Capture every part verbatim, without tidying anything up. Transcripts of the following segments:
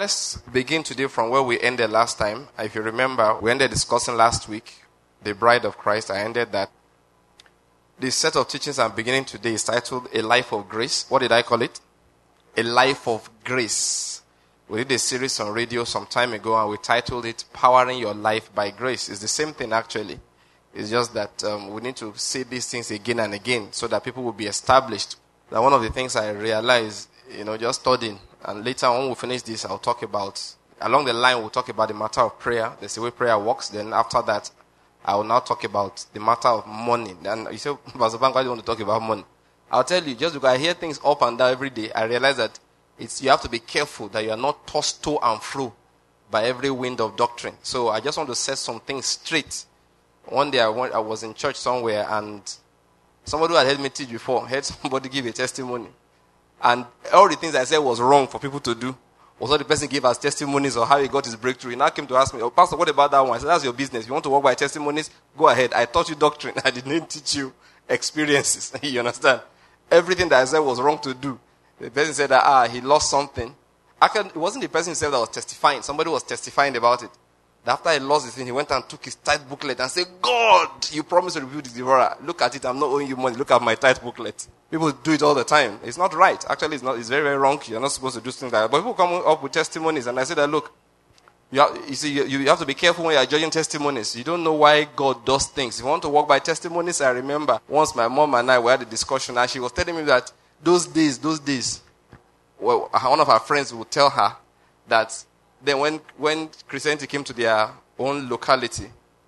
Let's begin today from where we ended last time. If you remember, we ended discussing last week the bride of Christ. I ended that. This set of teachings I'm beginning today is titled A Life of Grace. What did I call it? A Life of Grace. We did a series on radio some time ago and we titled it Powering Your Life by Grace. It's the same thing actually. It's just that um, we need to say these things again and again so that people will be established. Now, one of the things I realized, you know, just studying, and later on when we finish this, I'll talk about, along the line we'll talk about the matter of prayer. There's the way prayer works. Then after that, I will now talk about the matter of money. And you say, Pastor Bank, why do you want to talk about money? I'll tell you, just because I hear things up and down every day, I realize that it's you have to be careful that you are not tossed to and fro by every wind of doctrine. So I just want to set some things straight. One day I, went, I was in church somewhere and somebody who had heard me teach before heard somebody give a testimony. And all the things I said was wrong for people to do was what the person gave as testimonies or how he got his breakthrough. He now came to ask me, oh, Pastor, what about that one? I said, that's your business. You want to walk by testimonies? Go ahead. I taught you doctrine. I didn't teach you experiences. You understand? Everything that I said was wrong to do. The person said that, ah, he lost something. Actually, it wasn't the person himself that was testifying. Somebody was testifying about it. After he lost the thing, he went and took his tithe booklet and said, God, you promised to rebuke the devourer. Look at it. I'm not owing you money. Look at my tithe booklet. People do it all the time. It's not right. Actually, it's not. It's very, very wrong. You're not supposed to do things like that. But people come up with testimonies, and I say that, look, you, have, you see, you, you have to be careful when you're judging testimonies. You don't know why God does things. If you want to walk by testimonies, I remember once my mom and I were at a discussion, and she was telling me that those days, those days, well, one of her friends would tell her that then when, when Christianity came to their own locality,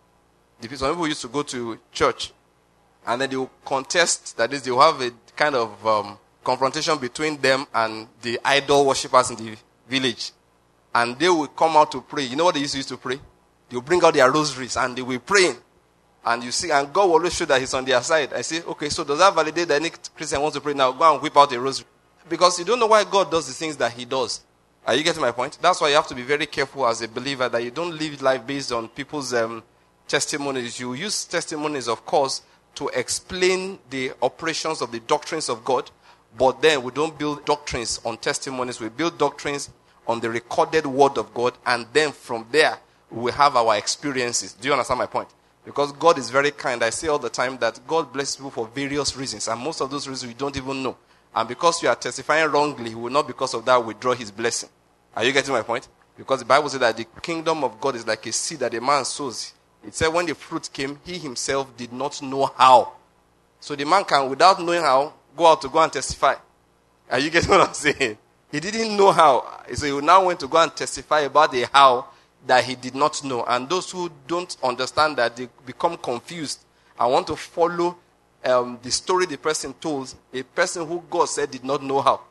the, some people used to go to church, and then they will contest, that is, they will have a kind of um, confrontation between them and the idol worshippers in the village. And they will come out to pray. You know what they used to, used to pray? They will bring out their rosaries and they will pray. And you see, and God will always show that he's on their side. I say, okay, so does that validate that any Christian wants to pray now? Go and whip out a rosary. Because you don't know why God does the things that he does. Are you getting my point? That's why you have to be very careful as a believer that you don't live life based on people's um, testimonies. You use testimonies, of course, to explain the operations of the doctrines of God, but then we don't build doctrines on testimonies. We build doctrines on the recorded word of God, and then from there, we have our experiences. Do you understand my point? Because God is very kind. I say all the time that God blesses people for various reasons, and most of those reasons we don't even know. And because you are testifying wrongly, he will not because of that withdraw his blessing. Are you getting my point? Because the Bible says that the kingdom of God is like a seed that a man sows. It said when the fruit came, he himself did not know how. So the man can, without knowing how, go out to go and testify. Are you getting what I'm saying? He didn't know how. So he now went to go and testify about the how that he did not know. And those who don't understand that, they become confused and want to follow um, the story the person told, a person who God said did not know how.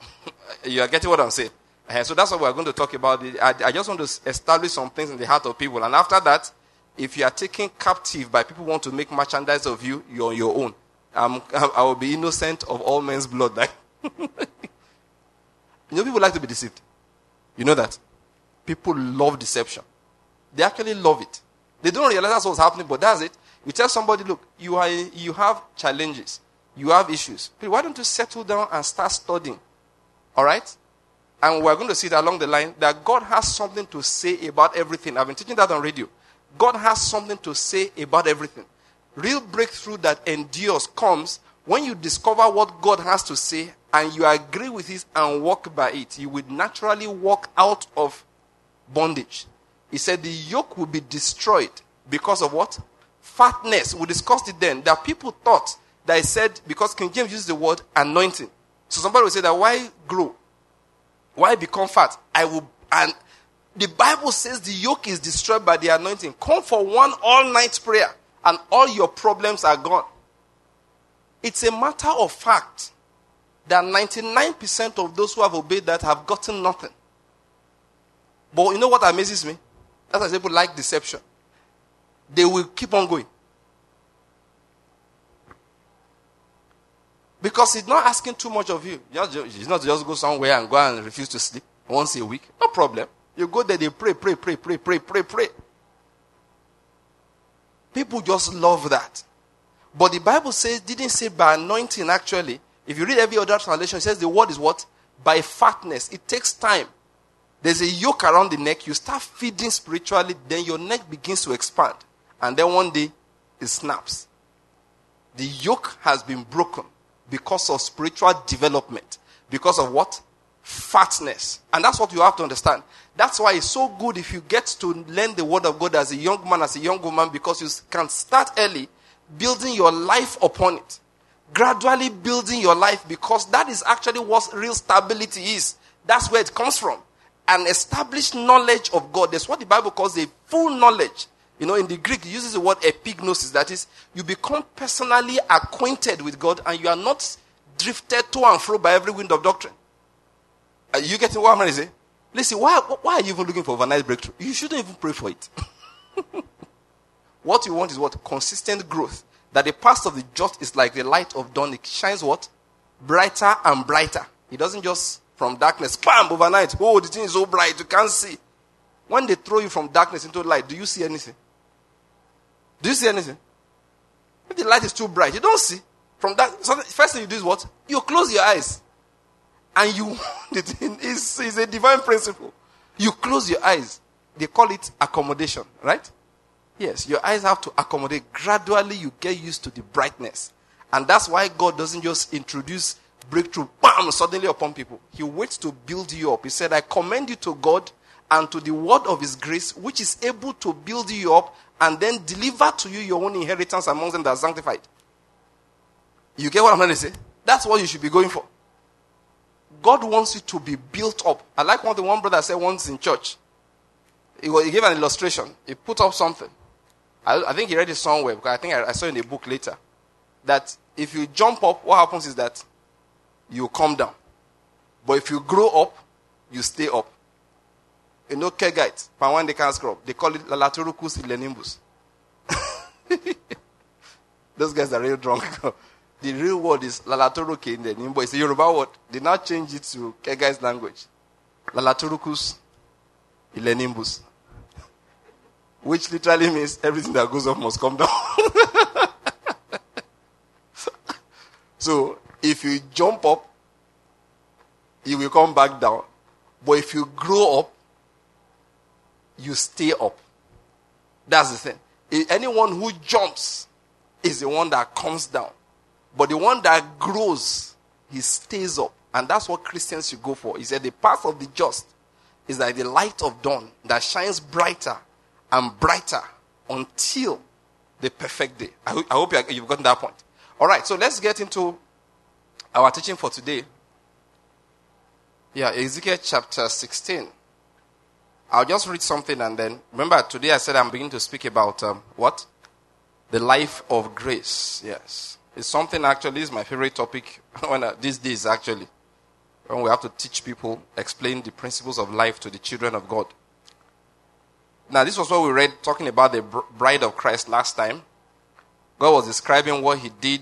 You are getting what I'm saying? Uh, so that's what we're going to talk about. I, I just want to establish some things in the heart of people. And after that, if you are taken captive by people who want to make merchandise of you, you're on your own. Um, I will be innocent of all men's blood. Like you know, people like to be deceived. You know that? People love deception. They actually love it. They don't realize that's what's happening, but that's it. You tell somebody, look, you are you have challenges. You have issues. Why don't you settle down and start studying? All right? And we're going to see it along the line that God has something to say about everything. I've been teaching that on radio. God has something to say about everything. Real breakthrough that endures comes when you discover what God has to say and you agree with it and walk by it. You will naturally walk out of bondage. He said the yoke will be destroyed because of what? Fatness. We discussed it then. That people thought that he said, because King James uses the word anointing. So somebody will say that why grow? Why become fat? I will, and the Bible says the yoke is destroyed by the anointing. Come for one all-night prayer and all your problems are gone. It's a matter of fact that ninety-nine percent of those who have obeyed that have gotten nothing. But you know what amazes me? That's why people like deception. They will keep on going. Because he's not asking too much of you. He's not just go somewhere and go and refuse to sleep once a week. No problem. You go there, they pray, pray, pray, pray, pray, pray, pray. People just love that. But the Bible says, didn't say by anointing actually. If you read every other translation, it says the word is what? By fatness. It takes time. There's a yoke around the neck. You start feeding spiritually, then your neck begins to expand. And then one day, it snaps. The yoke has been broken because of spiritual development. Because of what? Fatness. And that's what you have to understand. That's why it's so good if you get to learn the word of God as a young man, as a young woman, because you can start early building your life upon it. Gradually building your life, because that is actually what real stability is. That's where it comes from. An established knowledge of God. That's what the Bible calls a full knowledge. You know, in the Greek, it uses the word epignosis. That is, you become personally acquainted with God and you are not drifted to and fro by every wind of doctrine. Are you getting what I'm going to say? Listen, why, why are you even looking for overnight breakthrough? You shouldn't even pray for it. What you want is what? Consistent growth. That the path of the just is like the light of dawn. It shines what? Brighter and brighter. It doesn't just from darkness, bam, overnight. Oh, the thing is so bright, you can't see. When they throw you from darkness into light, do you see anything? Do you see anything? If the light is too bright, you don't see. From that, so the first thing you do is what? You close your eyes. And you, the thing is, is a divine principle. You close your eyes. They call it accommodation, right? Yes, your eyes have to accommodate. Gradually, you get used to the brightness. And that's why God doesn't just introduce breakthrough, bam, suddenly upon people. He waits to build you up. He said, I commend you to God and to the word of his grace, which is able to build you up and then deliver to you your own inheritance amongst them that are sanctified. You get what I'm going to say? That's what you should be going for. God wants you to be built up. I like what the one brother said once in church. He, he gave an illustration. He put up something. I, I think he read it somewhere, because I think I, I saw it in a book later. That if you jump up, what happens is that you come down. But if you grow up, you stay up. You know, Kegites, Pawan they can't scrub. They call it Lalaturukus ilenimbus. Those guys are real drunk. The real word is Lalaturuke in the Nimbo. It's a Yoruba word. They now change it to Kegites language. Lalaturukus ilenimbus. Which literally means everything that goes up must come down. So, if you jump up, you will come back down. But if you grow up, you stay up. That's the thing. If anyone who jumps is the one that comes down. But the one that grows, he stays up. And that's what Christians should go for. He said the path of the just is like the light of dawn that shines brighter and brighter until the perfect day. I, ho- I hope you are, you've gotten that point. All right, so let's get into our teaching for today. Yeah, Ezekiel chapter sixteen. I'll just read something and then, remember today I said I'm beginning to speak about um, what? The life of grace. Yes. It's something actually, is my favorite topic when I, these days actually. When we have to teach people, explain the principles of life to the children of God. Now this was what we read talking about the bride of Christ last time. God was describing what he did.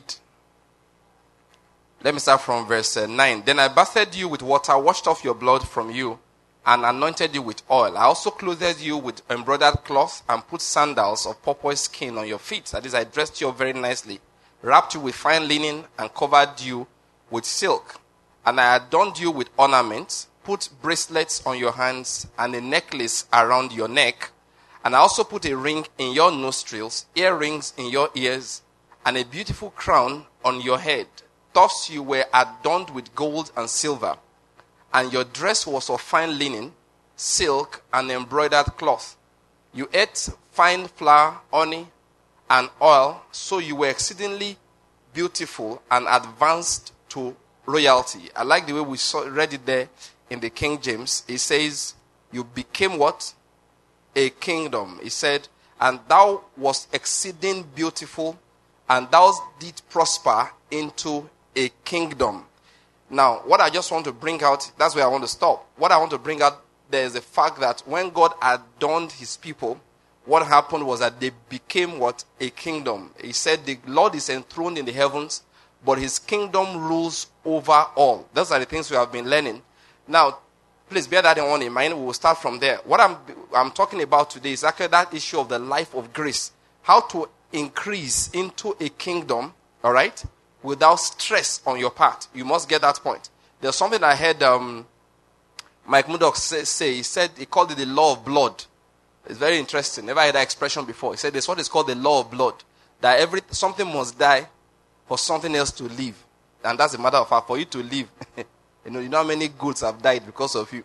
Let me start from verse uh, nine. Then I bathed you with water, washed off your blood from you, and anointed you with oil. I also clothed you with embroidered cloth and put sandals of porpoise skin on your feet. That is, I dressed you very nicely, wrapped you with fine linen, and covered you with silk. And I adorned you with ornaments, put bracelets on your hands, and a necklace around your neck. And I also put a ring in your nostrils, earrings in your ears, and a beautiful crown on your head. Thus you were adorned with gold and silver, and your dress was of fine linen, silk, and embroidered cloth. You ate fine flour, honey, and oil, so you were exceedingly beautiful and advanced to royalty. I like the way we saw, read it there in the King James. It says, you became what? A kingdom. He said, and thou wast exceeding beautiful, and thou did prosper into a kingdom. Now, what I just want to bring out, that's where I want to stop. What I want to bring out there is the fact that when God adorned his people, what happened was that they became what? A kingdom. He said the Lord is enthroned in the heavens, but his kingdom rules over all. Those are the things we have been learning. Now, please bear that one in mind. We will start from there. What I'm, I'm talking about today is actually that issue of the life of grace. How to increase into a kingdom, all right, without stress on your part. You must get that point. There's something I heard um, Mike Murdoch say, say, he said, he called it the law of blood. It's very interesting. Never heard that expression before. He said there's what is called the law of blood. That every something must die for something else to live. And that's a matter of fact. For you to live, you know, you know how many goats have died because of you.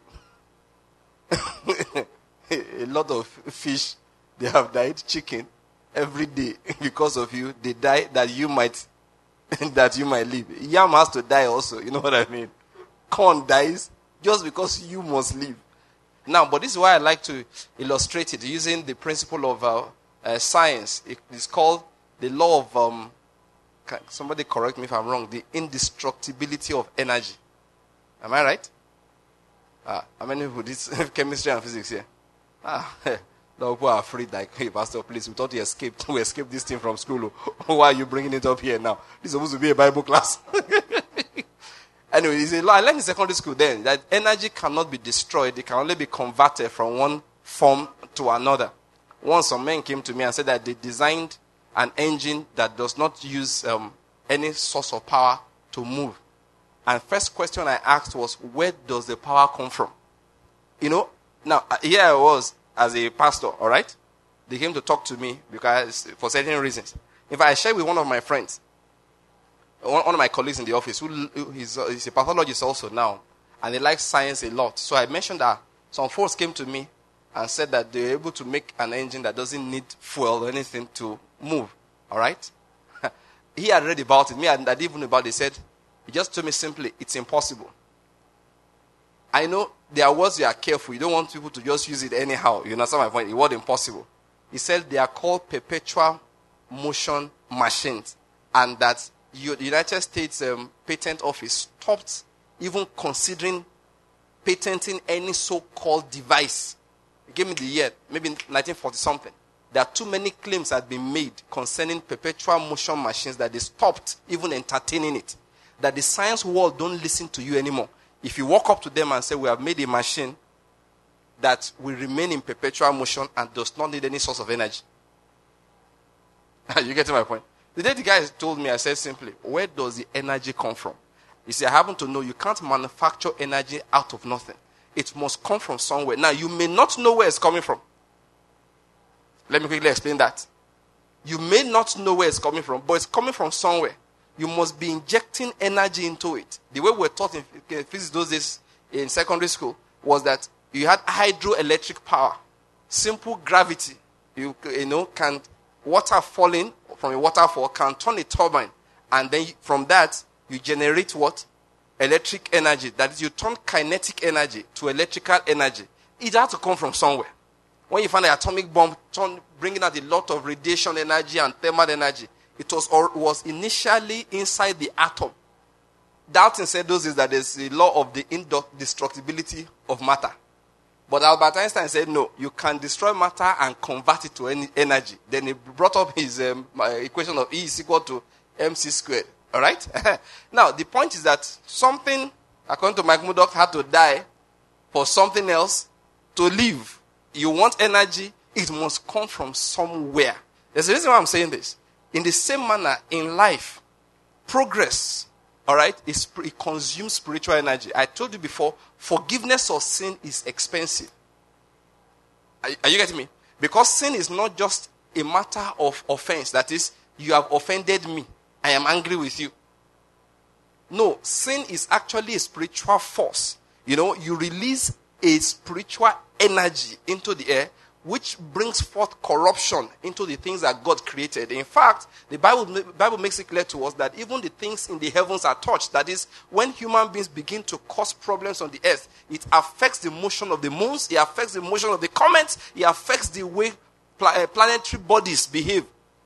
A lot of fish, they have died. Chicken, every day because of you. They die that you might, that you might live. Yam has to die also. You know what I mean? Corn dies just because you must live. Now, but this is why I like to illustrate it using the principle of uh, uh, science. It is called the law of, um, somebody correct me if I'm wrong, the indestructibility of energy. Am I right? Ah, how many people did chemistry and physics here? Ah, no, people are afraid, like, hey, Pastor, please, we thought you escaped. We escaped this thing from school. Why are you bringing it up here now? This is supposed to be a Bible class. Anyway, it's a law. I learned in secondary school then that energy cannot be destroyed. It can only be converted from one form to another. Once some men came to me and said that they designed an engine that does not use um, any source of power to move. And first question I asked was, where does the power come from? You know, now here I was as a pastor, all right? They came to talk to me because for certain reasons. If I share with one of my friends, one, one of my colleagues in the office, who he's, uh, he's a pathologist also now, and they like science a lot. So I mentioned that some folks came to me and said that they're able to make an engine that doesn't need fuel or anything to move, all right? He had read about it. Me, I didn't even know about it. He said, he just told me simply, it's impossible. I know there are words you are careful. You don't want people to just use it anyhow. You understand my point? It was impossible. He said they are called perpetual motion machines. And that the United States um, Patent Office stopped even considering patenting any so-called device. He gave me the year, maybe nineteen forty something. There are too many claims that have been made concerning perpetual motion machines that they stopped even entertaining it. That the science world don't listen to you anymore. If you walk up to them and say, we have made a machine that will remain in perpetual motion and does not need any source of energy. You get to my point? The day the guy told me, I said simply, where does the energy come from? He said, I happen to know you can't manufacture energy out of nothing. It must come from somewhere. Now, you may not know where it's coming from. Let me quickly explain that. You may not know where it's coming from, but it's coming from somewhere. You must be injecting energy into it. The way we were taught in physics those days in secondary school was that you had hydroelectric power. Simple gravity. You, you know, can water falling from a waterfall can turn a turbine. And then from that, you generate what? Electric energy. That is, you turn kinetic energy to electrical energy. It has to come from somewhere. When you find an atomic bomb turn, bringing out a lot of radiation energy and thermal energy, it was, or was initially inside the atom. Dalton said those is that there's a law of the indestructibility of matter. But Albert Einstein said, no, you can destroy matter and convert it to any energy. Then he brought up his um, equation of E is equal to mc squared. All right? Now, the point is that something, according to Mike Murdoch, had to die for something else to live. You want energy, it must come from somewhere. There's a reason why I'm saying this. In the same manner, in life, progress, all right, is, it consumes spiritual energy. I told you before, forgiveness of sin is expensive. Are, are you getting me? Because sin is not just a matter of offense. That is, you have offended me. I am angry with you. No, sin is actually a spiritual force. You know, you release a spiritual energy into the air, which brings forth corruption into the things that God created. In fact, the Bible, Bible makes it clear to us that even the things in the heavens are touched. That is, when human beings begin to cause problems on the earth, it affects the motion of the moons, it affects the motion of the comets, it affects the way planetary bodies behave.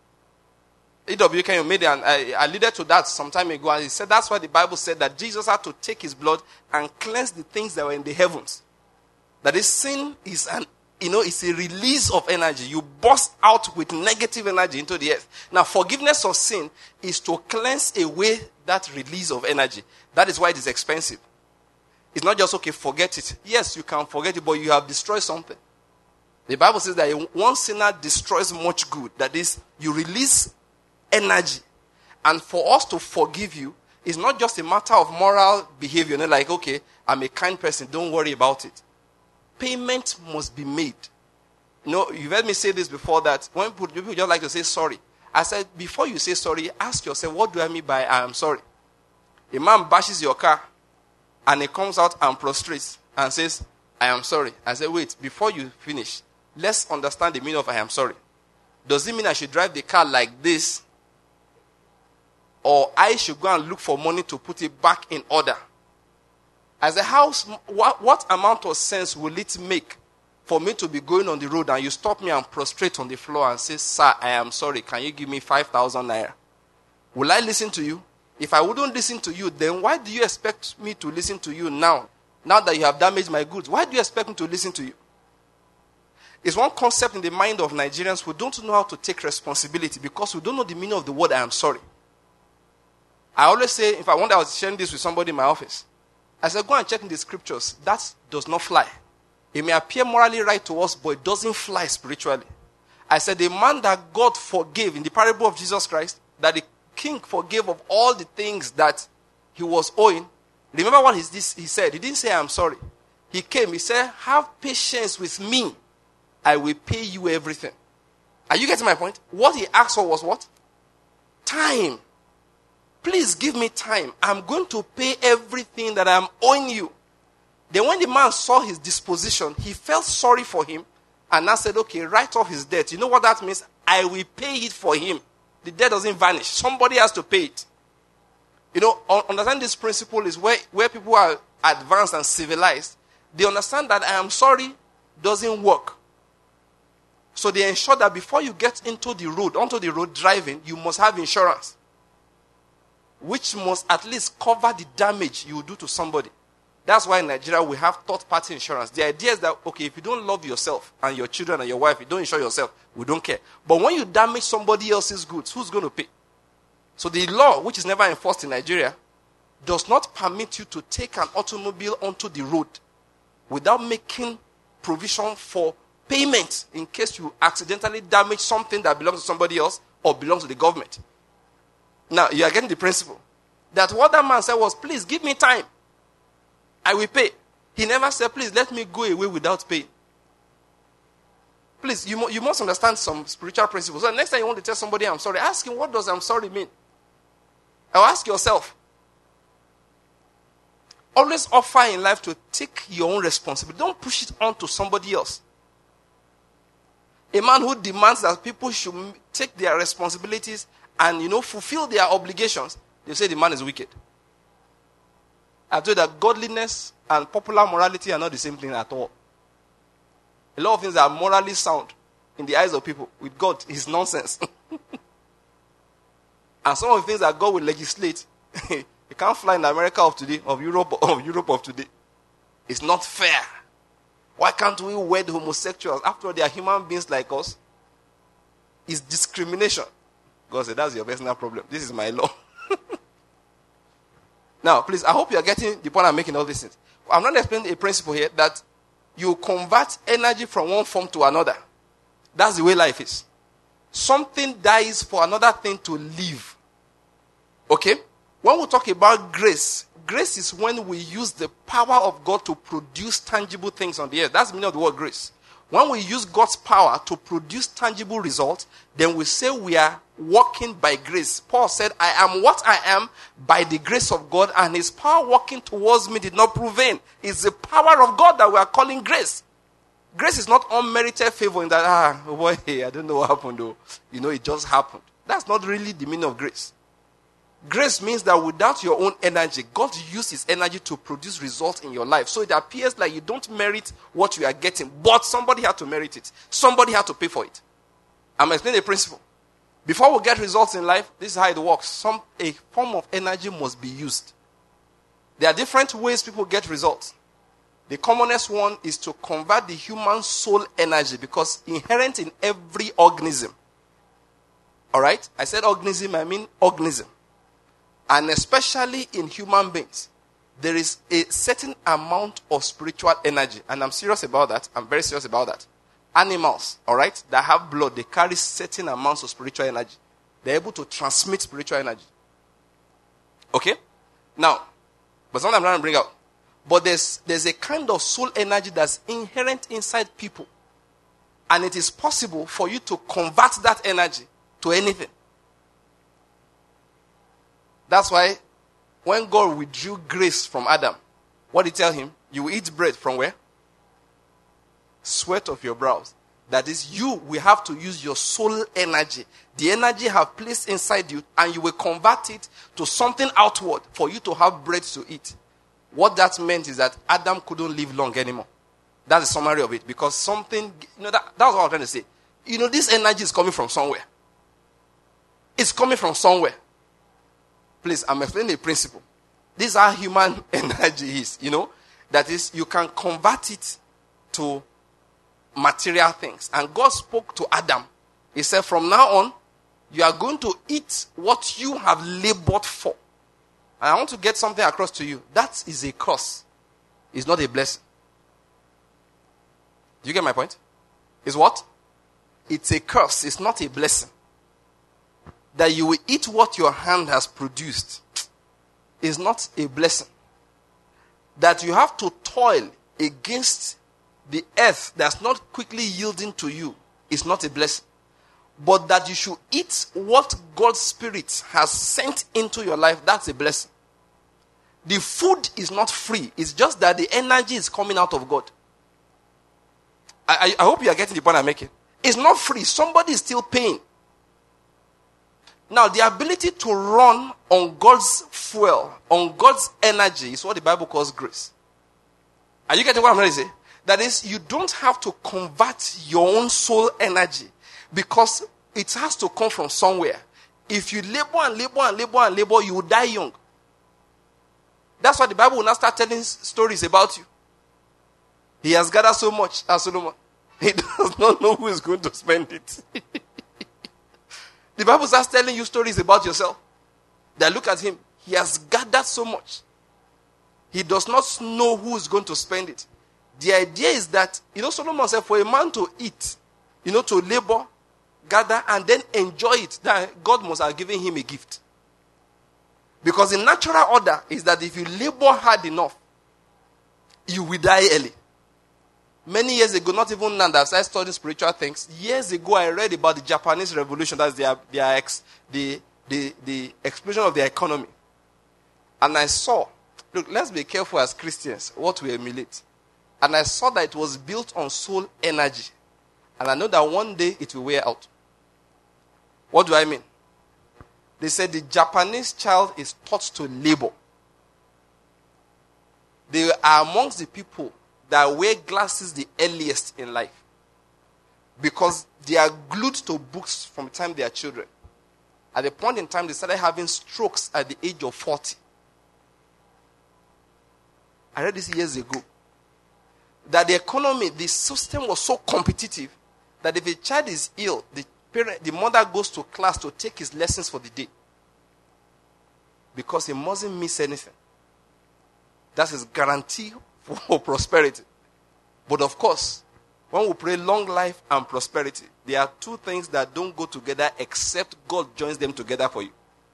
E W K made an, I alluded to that some time ago, and he said that's why the Bible said that Jesus had to take his blood and cleanse the things that were in the heavens. That is, sin is an You know, it's a release of energy. You burst out with negative energy into the earth. Now, forgiveness of sin is to cleanse away that release of energy. That is why it is expensive. It's not just, okay, forget it. Yes, you can forget it, but you have destroyed something. The Bible says that one sinner destroys much good. That is, you release energy. And for us to forgive you, it's not just a matter of moral behavior. You know, like, okay, I'm a kind person. Don't worry about it. Payment must be made. You know, you've heard me say this before, that when people, people just like to say sorry. I said, before you say sorry, ask yourself, what do I mean by I am sorry? A man bashes your car and he comes out and prostrates and says, I am sorry. I said, wait, before you finish, let's understand the meaning of I am sorry. Does it mean I should drive the car like this? Or I should go and look for money to put it back in order? As a house, what, what amount of sense will it make for me to be going on the road and you stop me and prostrate on the floor and say, sir, I am sorry, can you give me five thousand naira? Will I listen to you? If I wouldn't listen to you, then why do you expect me to listen to you now? Now that you have damaged my goods, why do you expect me to listen to you? It's one concept in the mind of Nigerians who don't know how to take responsibility because we don't know the meaning of the word I am sorry. I always say, if I one day I was sharing this with somebody in my office, I said, go and check in the scriptures. That does not fly. It may appear morally right to us, but it doesn't fly spiritually. I said, the man that God forgave in the parable of Jesus Christ, that the king forgave of all the things that he was owing. Remember what he said? He didn't say, I'm sorry. He came, he said, have patience with me. I will pay you everything. Are you getting my point? What he asked for was what? Time. Please give me time. I'm going to pay everything that I'm owing you. Then when the man saw his disposition, he felt sorry for him and now said, okay, write off his debt. You know what that means? I will pay it for him. The debt doesn't vanish. Somebody has to pay it. You know, understand this principle is where, where people are advanced and civilized. They understand that I am sorry doesn't work. So they ensure that before you get into the road, onto the road driving, you must have insurance, which must at least cover the damage you will do to somebody. That's why in Nigeria we have third-party insurance. The idea is that, okay, if you don't love yourself and your children and your wife, you don't insure yourself, we don't care. But when you damage somebody else's goods, who's going to pay? So the law, which is never enforced in Nigeria, does not permit you to take an automobile onto the road without making provision for payment in case you accidentally damage something that belongs to somebody else or belongs to the government. Now, you are getting the principle. That what that man said was, please give me time. I will pay. He never said, please let me go away without paying. Please, you, you must understand some spiritual principles. So next time you want to tell somebody I'm sorry, ask him, what does I'm sorry mean? Or ask yourself. Always offer in life to take your own responsibility. Don't push it on to somebody else. A man who demands that people should take their responsibilities and, you know, fulfill their obligations, they say the man is wicked. I've told you that godliness and popular morality are not the same thing at all. A lot of things that are morally sound in the eyes of people, with God, is nonsense. And some of the things that God will legislate, you can't fly in America of today, of Europe, of Europe of today. It's not fair. Why can't we wed homosexuals? After all, they are human beings like us. It's discrimination. God said, that's your personal problem. This is my law. Now, please, I hope you are getting the point I'm making all these things. I'm not explaining a principle here that you convert energy from one form to another. That's the way life is. Something dies for another thing to live. Okay? When we talk about grace, grace is when we use the power of God to produce tangible things on the earth. That's the meaning of the word grace. When we use God's power to produce tangible results, then we say we are walking by grace. Paul said, I am what I am by the grace of God, and his power working towards me did not prove vain. It's the power of God that we are calling grace. Grace is not unmerited favor in that, ah, boy, I don't know what happened though. You know, it just happened. That's not really the meaning of grace. Grace means that without your own energy, God used his energy to produce results in your life. So it appears like you don't merit what you are getting, but somebody had to merit it. Somebody had to pay for it. I'm explaining the principle. Before we get results in life, this is how it works. Some, a form of energy must be used. There are different ways people get results. The commonest one is to convert the human soul energy, because inherent in every organism. All right? I said organism, I mean organism. And especially in human beings, there is a certain amount of spiritual energy. And I'm serious about that. I'm very serious about that. Animals, all right, that have blood, they carry certain amounts of spiritual energy. They're able to transmit spiritual energy. Okay? Now, but something I'm trying to bring out. But there's, there's a kind of soul energy that's inherent inside people. And it is possible for you to convert that energy to anything. That's why when God withdrew grace from Adam, what did he tell him? You will eat bread from where? Sweat of your brows. That is, you will have to use your soul energy. The energy you have placed inside you, and you will convert it to something outward for you to have bread to eat. What that meant is that Adam couldn't live long anymore. That's the summary of it. Because something, you know, that, that's what I'm trying to say. You know, this energy is coming from somewhere. It's coming from somewhere. Please, I'm explaining a principle. This is how human energy is, you know. That is, you can convert it to material things. And God spoke to Adam. He said, from now on, you are going to eat what you have labored for. And I want to get something across to you. That is a curse. It's not a blessing. Do you get my point? It's what? It's a curse. It's not a blessing. That you will eat what your hand has produced is not a blessing. That you have to toil against the earth that's not quickly yielding to you is not a blessing. But that you should eat what God's Spirit has sent into your life, that's a blessing. The food is not free. It's just that the energy is coming out of God. I, I, I hope you are getting the point I'm making. It's not free. Somebody is still paying. Now, the ability to run on God's fuel, on God's energy, is what the Bible calls grace. Are you getting what I'm trying to say? That is, you don't have to convert your own soul energy because it has to come from somewhere. If you labor and labor and labor and labor, you will die young. That's why the Bible will not start telling stories about you. He has gathered so much, as Solomon. He does not know who is going to spend it. The Bible starts telling you stories about yourself. That look at him. He has gathered so much. He does not know who is going to spend it. The idea is that, you know, Solomon said, for a man to eat, you know, to labor, gather, and then enjoy it, that God must have given him a gift. Because the natural order is that if you labor hard enough, you will die early. Many years ago, not even now that I started studying spiritual things, years ago I read about the Japanese revolution, that's their, their ex, the, the, the explosion of their economy. And I saw, look, let's be careful as Christians what we emulate. And I saw that it was built on soul energy. And I know that one day it will wear out. What do I mean? They said the Japanese child is taught to labor. They are amongst the people that wear glasses the earliest in life. Because they are glued to books from the time they are children. At the point in time, they started having strokes at the age of forty. I read this years ago. That the economy, the system was so competitive that if a child is ill, the parent, the mother goes to class to take his lessons for the day. Because he mustn't miss anything. That's his guarantee for prosperity. But of course, when we pray long life and prosperity, there are two things that don't go together except God joins them together for you.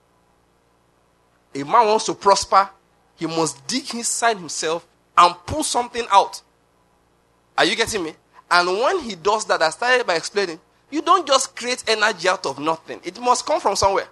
A man wants to prosper, he must dig inside himself and pull something out. Are you getting me? And when he does that, I started by explaining, you don't just create energy out of nothing. It must come from somewhere.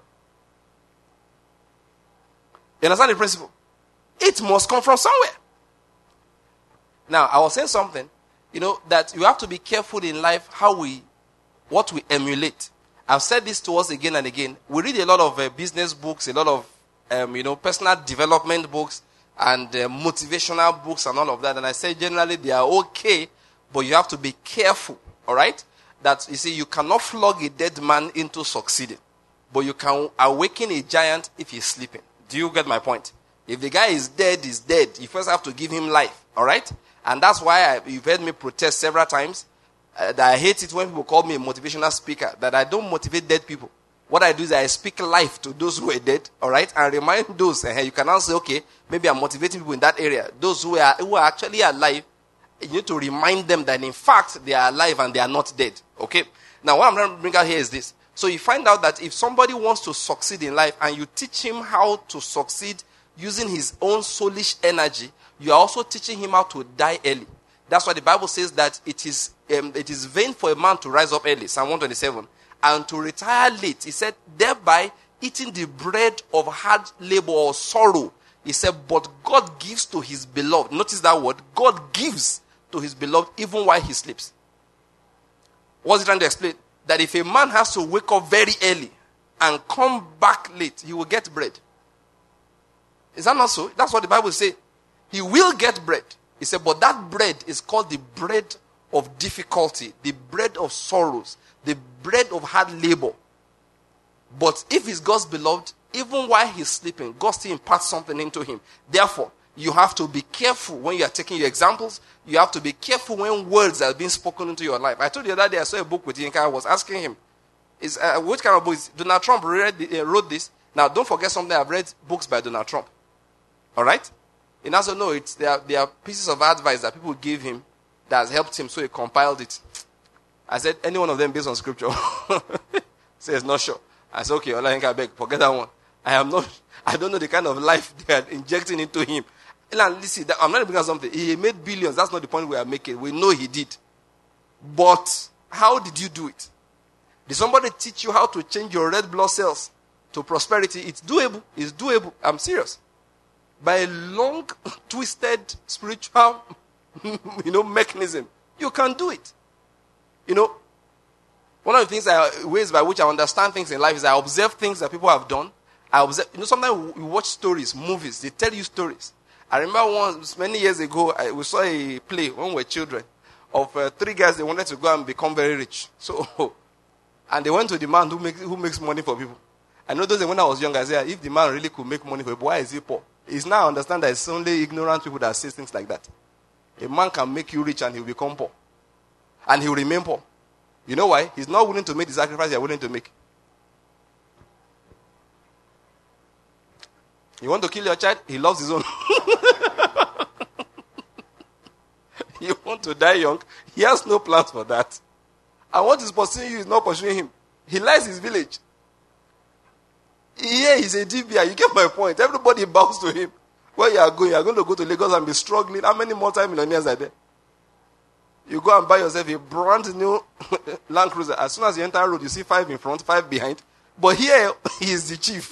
You understand the principle? It must come from somewhere. Now, I was saying something, you know, that you have to be careful in life how we, what we emulate. I've said this to us again and again. We read a lot of uh, business books, a lot of, um, you know, personal development books and uh, motivational books and all of that. And I say generally they are okay, but you have to be careful, all right? That, you see, you cannot flog a dead man into succeeding, but you can awaken a giant if he's sleeping. Do you get my point? If the guy is dead, he's dead. You first have to give him life, all right? And that's why I, you've heard me protest several times uh, that I hate it when people call me a motivational speaker, that I don't motivate dead people. What I do is I speak life to those who are dead, all right? And remind those, uh, you can now say, okay, maybe I'm motivating people in that area. Those who are, who are actually alive, you need to remind them that in fact they are alive and they are not dead, okay? Now what I'm trying to bring out here is this. So you find out that if somebody wants to succeed in life and you teach him how to succeed using his own soulish energy, you are also teaching him how to die early. That's why the Bible says that it is um, it is vain for a man to rise up early, Psalm one twenty-seven, and to retire late. He said, thereby eating the bread of hard labor or sorrow. He said, but God gives to his beloved. Notice that word. God gives to his beloved even while he sleeps. What's he trying to explain? That if a man has to wake up very early and come back late, he will get bread. Is that not so? That's what the Bible says. He will get bread. He said, but that bread is called the bread of difficulty, the bread of sorrows, the bread of hard labor. But if he's God's beloved, even while he's sleeping, God still imparts something into him. Therefore, you have to be careful when you are taking your examples. You have to be careful when words are being spoken into your life. I told you the other day I saw a book with Yinka. I was asking him, is uh, which kind of book is Donald Trump read, uh, wrote this? Now, don't forget something. I've read books by Donald Trump. All right? And also, no, it's, there, are, there are pieces of advice that people give him that has helped him, so he compiled it. I said, any one of them based on scripture? Says, not sure. I said, okay, Ola Yinka, beg, forget that one. I am not, I don't know the kind of life they are injecting into him. And listen, I'm not bringing something. He made billions. That's not the point we are making. We know he did. But how did you do it? Did somebody teach you how to change your red blood cells to prosperity? It's doable. It's doable. I'm serious. By a long, twisted spiritual, you know, mechanism, you can do it. You know, one of the things, I, ways by which I understand things in life is I observe things that people have done. I observe, you know, sometimes we watch stories, movies, they tell you stories. I remember once, many years ago, I, we saw a play when we were children of uh, three guys. They wanted to go and become very rich. So, and they went to the man who makes, who makes money for people. I know those when I was young, I said, if the man really could make money for people, why is he poor? It's now I understand that it's only ignorant people that say things like that. A man can make you rich and he'll become poor. And he'll remain poor. You know why? He's not willing to make the sacrifice you're willing to make. You want to kill your child? He loves his own. You want to die young? He has no plans for that. And what is pursuing you is not pursuing him. He likes his village. Here he's a D B I. You get my point. Everybody bows to him. Where you are going, you are going to go to Lagos and be struggling. How many multi-millionaires are there? You go and buy yourself a brand new Land Cruiser. As soon as you enter a road, you see five in front, five behind. But here, he is the chief.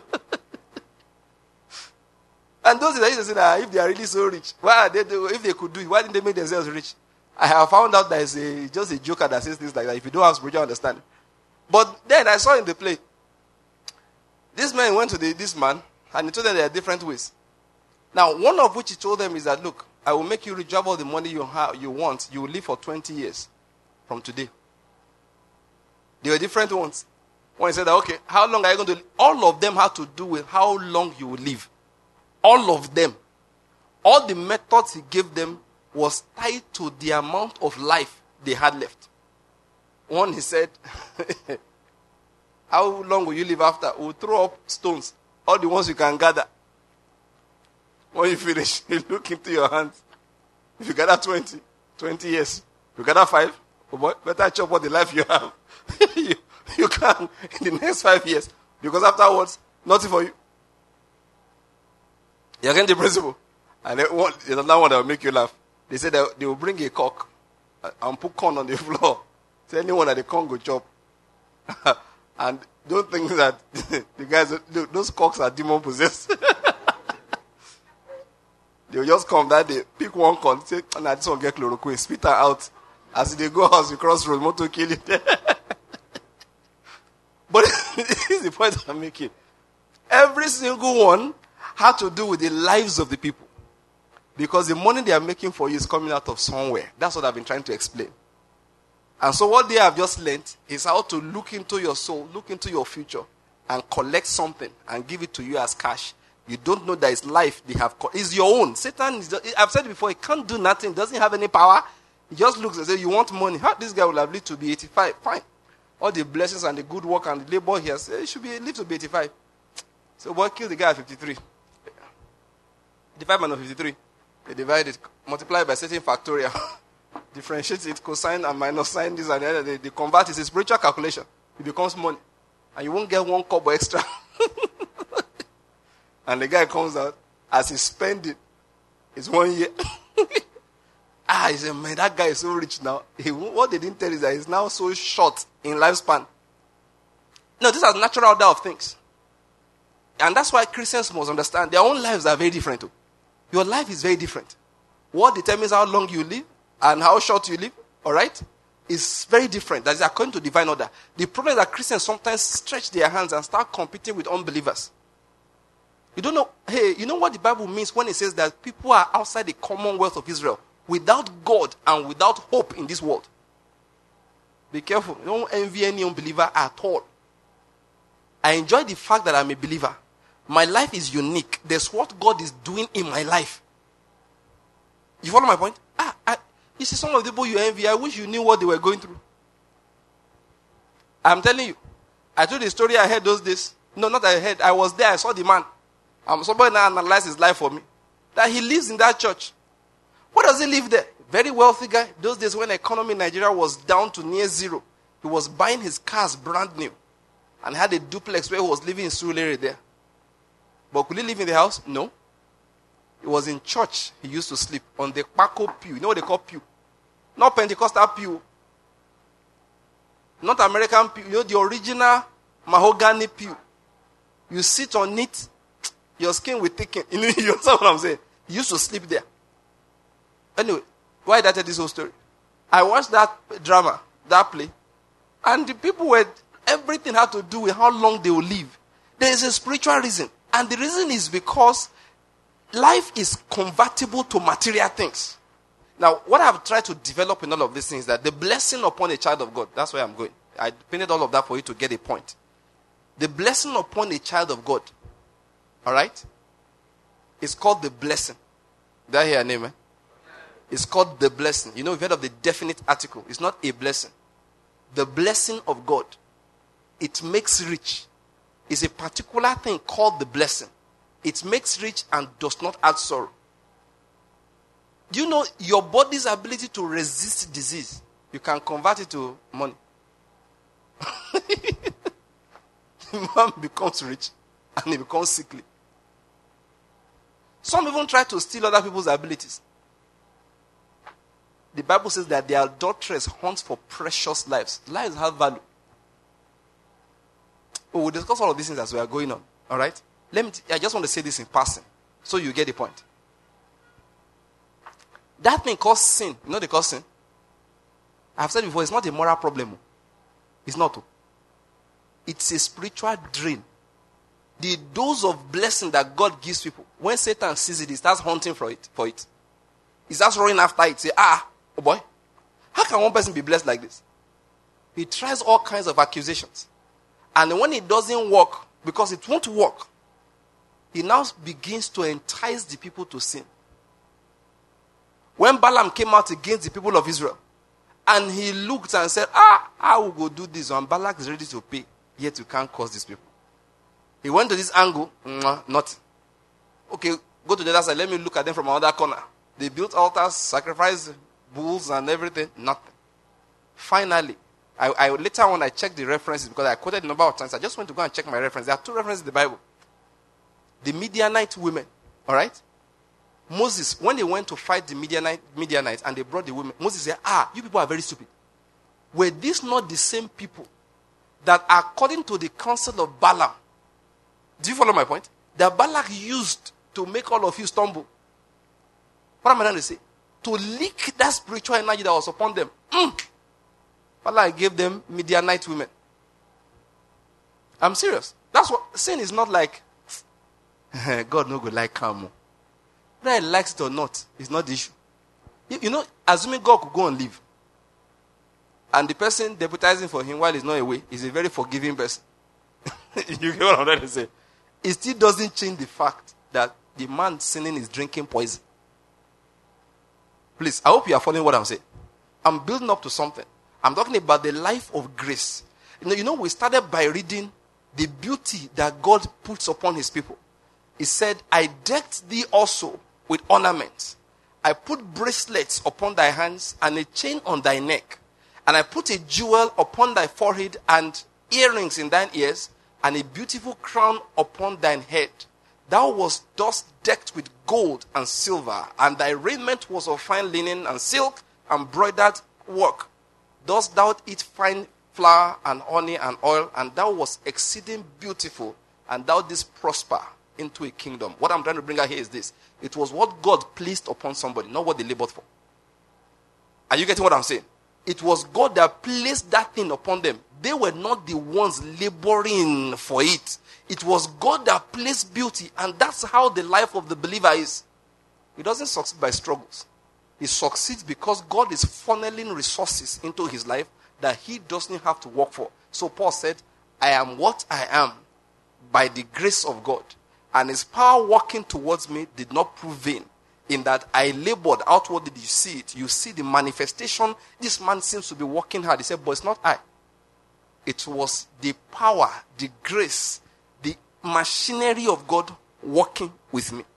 And those that used to say that if they are really so rich, why are they, if they could do it, why didn't they make themselves rich? I have found out that it's a, just a joker that says things like that if you don't have spiritual understanding. But then I saw in the play, this man went to the, this man and he told them there are different ways. Now, one of which he told them is that, look, I will make you rich, all the money you have, you want. You will live for twenty years from today. There were different ones. One he said, that, okay, how long are you going to live? All of them had to do with how long you will live. All of them. All the methods he gave them was tied to the amount of life they had left. One, he said, how long will you live after? We'll throw up stones. All the ones you can gather. When you finish, you look into your hands. If you gather twenty, twenty years. If you gather five, oh boy, better chop what the life you have. you, you can in the next five years. Because afterwards, nothing for you. You're getting the principle. And then one, there's another one that will make you laugh. They said that they will bring a cock and put corn on the floor. So anyone that the corn go chop. And don't think that the guys, those cocks are demon possessed. They'll just come that day, pick one corn, say, nah, this one get chloroquine, spit her out. As they go out, you cross road, motor kill it. But this is the point I'm making. Every single one had to do with the lives of the people. Because the money they are making for you is coming out of somewhere. That's what I've been trying to explain. And so what they have just learned is how to look into your soul, look into your future, and collect something and give it to you as cash. You don't know that it's life they have. Co- it's your own. Satan, is just, I've said it before, he can't do nothing. Doesn't have any power. He just looks and says, you want money. How this guy will have lived to be eighty-five. Fine. All the blessings and the good work and the labor he has, he should be live to be eighty-five. So what killed the guy at fifty-three? eighty-five minus fifty-three. They divide it, multiply by certain factorial. Differentiate it, cosine and minus sine, this and that. They, they convert it. It's a spiritual calculation. It becomes money. And you won't get one kobo extra. And the guy comes out, as he's spending, it's one year. ah, he said, man, that guy is so rich now. He, what they didn't tell is that he's now so short in lifespan. No, these are the natural order of things. And that's why Christians must understand their own lives are very different too. Your life is very different. What determines how long you live and how short you live, all right, is very different. That is according to divine order. The problem is that Christians sometimes stretch their hands and start competing with unbelievers. You don't know, hey, you know what the Bible means when it says that people are outside the commonwealth of Israel without God and without hope in this world. Be careful. Don't envy any unbeliever at all. I enjoy the fact that I'm a believer. My life is unique. There's what God is doing in my life. You follow my point? Ah, I, you see some of the people you envy, I wish you knew what they were going through. I'm telling you. I told the story I heard those days. No, not I heard. I was there. I saw the man. Um, somebody now analyzed his life for me. That he lives in that church. What does he live there? Very wealthy guy. Those days when the economy in Nigeria was down to near zero. He was buying his cars brand new. And had a duplex where he was living in Surulere there. But could he live in the house? No. He was in church. He used to sleep on the Paco pew. You know what they call pew? Not Pentecostal pew. Not American pew. You know the original mahogany pew. You sit on it. Your skin will thicken. You know, you understand what I'm saying? He used to sleep there. Anyway, why did I tell this whole story? I watched that drama, that play, and the people were, everything had to do with how long they will live. There is a spiritual reason. And the reason is because life is convertible to material things. Now, what I've tried to develop in all of these things is that the blessing upon a child of God, that's where I'm going. I painted all of that for you to get a point. The blessing upon a child of God, all right, is called the blessing. Did I hear a name? Eh? It's called the blessing. You know, we've heard of the definite article. It's not a blessing. The blessing of God, it makes rich. It's a particular thing called the blessing. It makes rich and does not add sorrow. Do you know your body's ability to resist disease? You can convert it to money. Man becomes rich and he becomes sickly. Some even try to steal other people's abilities. The Bible says that the adulteress hunts for precious lives. Lives have value. Oh, we'll discuss all of these things as we are going on. All right? Let me. T- I just want to say this in passing, so you get the point. That thing called sin. You know they call sin? I've said before, it's not a moral problem. It's not. It's a spiritual drain. The dose of blessing that God gives people, when Satan sees it, he starts hunting for it. For it. He starts running after it. Say, ah, oh boy, how can one person be blessed like this? He tries all kinds of accusations. And when it doesn't work, because it won't work, he now begins to entice the people to sin. When Balaam came out against the people of Israel, and he looked and said, ah, I will go do this, and Balak is ready to pay, yet you can't curse these people. He went to this angle, nothing. Okay, go to the other side, let me look at them from another corner. They built altars, sacrificed bulls and everything, nothing. Finally, I, I later on I checked the references because I quoted a number of times. I just went to go and check my reference. There are two references in the Bible. The Midianite women, all right? Moses, when they went to fight the Midianite, Midianites and they brought the women, Moses said, ah, you people are very stupid. Were these not the same people that according to the counsel of Balaam, do you follow my point? That Balak used to make all of you stumble. What am I trying to say? To leak that spiritual energy that was upon them. Mm. Allah gave them Midianite women. I'm serious. That's what sin is not like. God no good like calm. Whether he likes it or not, it's not the issue. You, you know, assuming God could go and live, and the person deputizing for him while he's not away is a very forgiving person. You get what I'm trying to say? It still doesn't change the fact that the man sinning is drinking poison. Please, I hope you are following what I'm saying. I'm building up to something. I'm talking about the life of grace. You know, you know, we started by reading the beauty that God puts upon his people. He said, I decked thee also with ornaments. I put bracelets upon thy hands and a chain on thy neck. And I put a jewel upon thy forehead and earrings in thine ears and a beautiful crown upon thine head. Thou wast thus decked with gold and silver, and thy raiment was of fine linen and silk and broidered work. Thus thou eat fine flour and honey and oil, and thou wast exceeding beautiful, and thou didst prosper into a kingdom. What I'm trying to bring out here is this. It was what God placed upon somebody, not what they labored for. Are you getting what I'm saying? It was God that placed that thing upon them. They were not the ones laboring for it. It was God that placed beauty, and that's how the life of the believer is. He doesn't succeed by struggles. He succeeds because God is funneling resources into his life that he doesn't have to work for. So Paul said, I am what I am by the grace of God. And his power working towards me did not prove vain. In that I labored outwardly, you see it. You see the manifestation. This man seems to be working hard. He said, but it's not I. It was the power, the grace, the machinery of God working with me.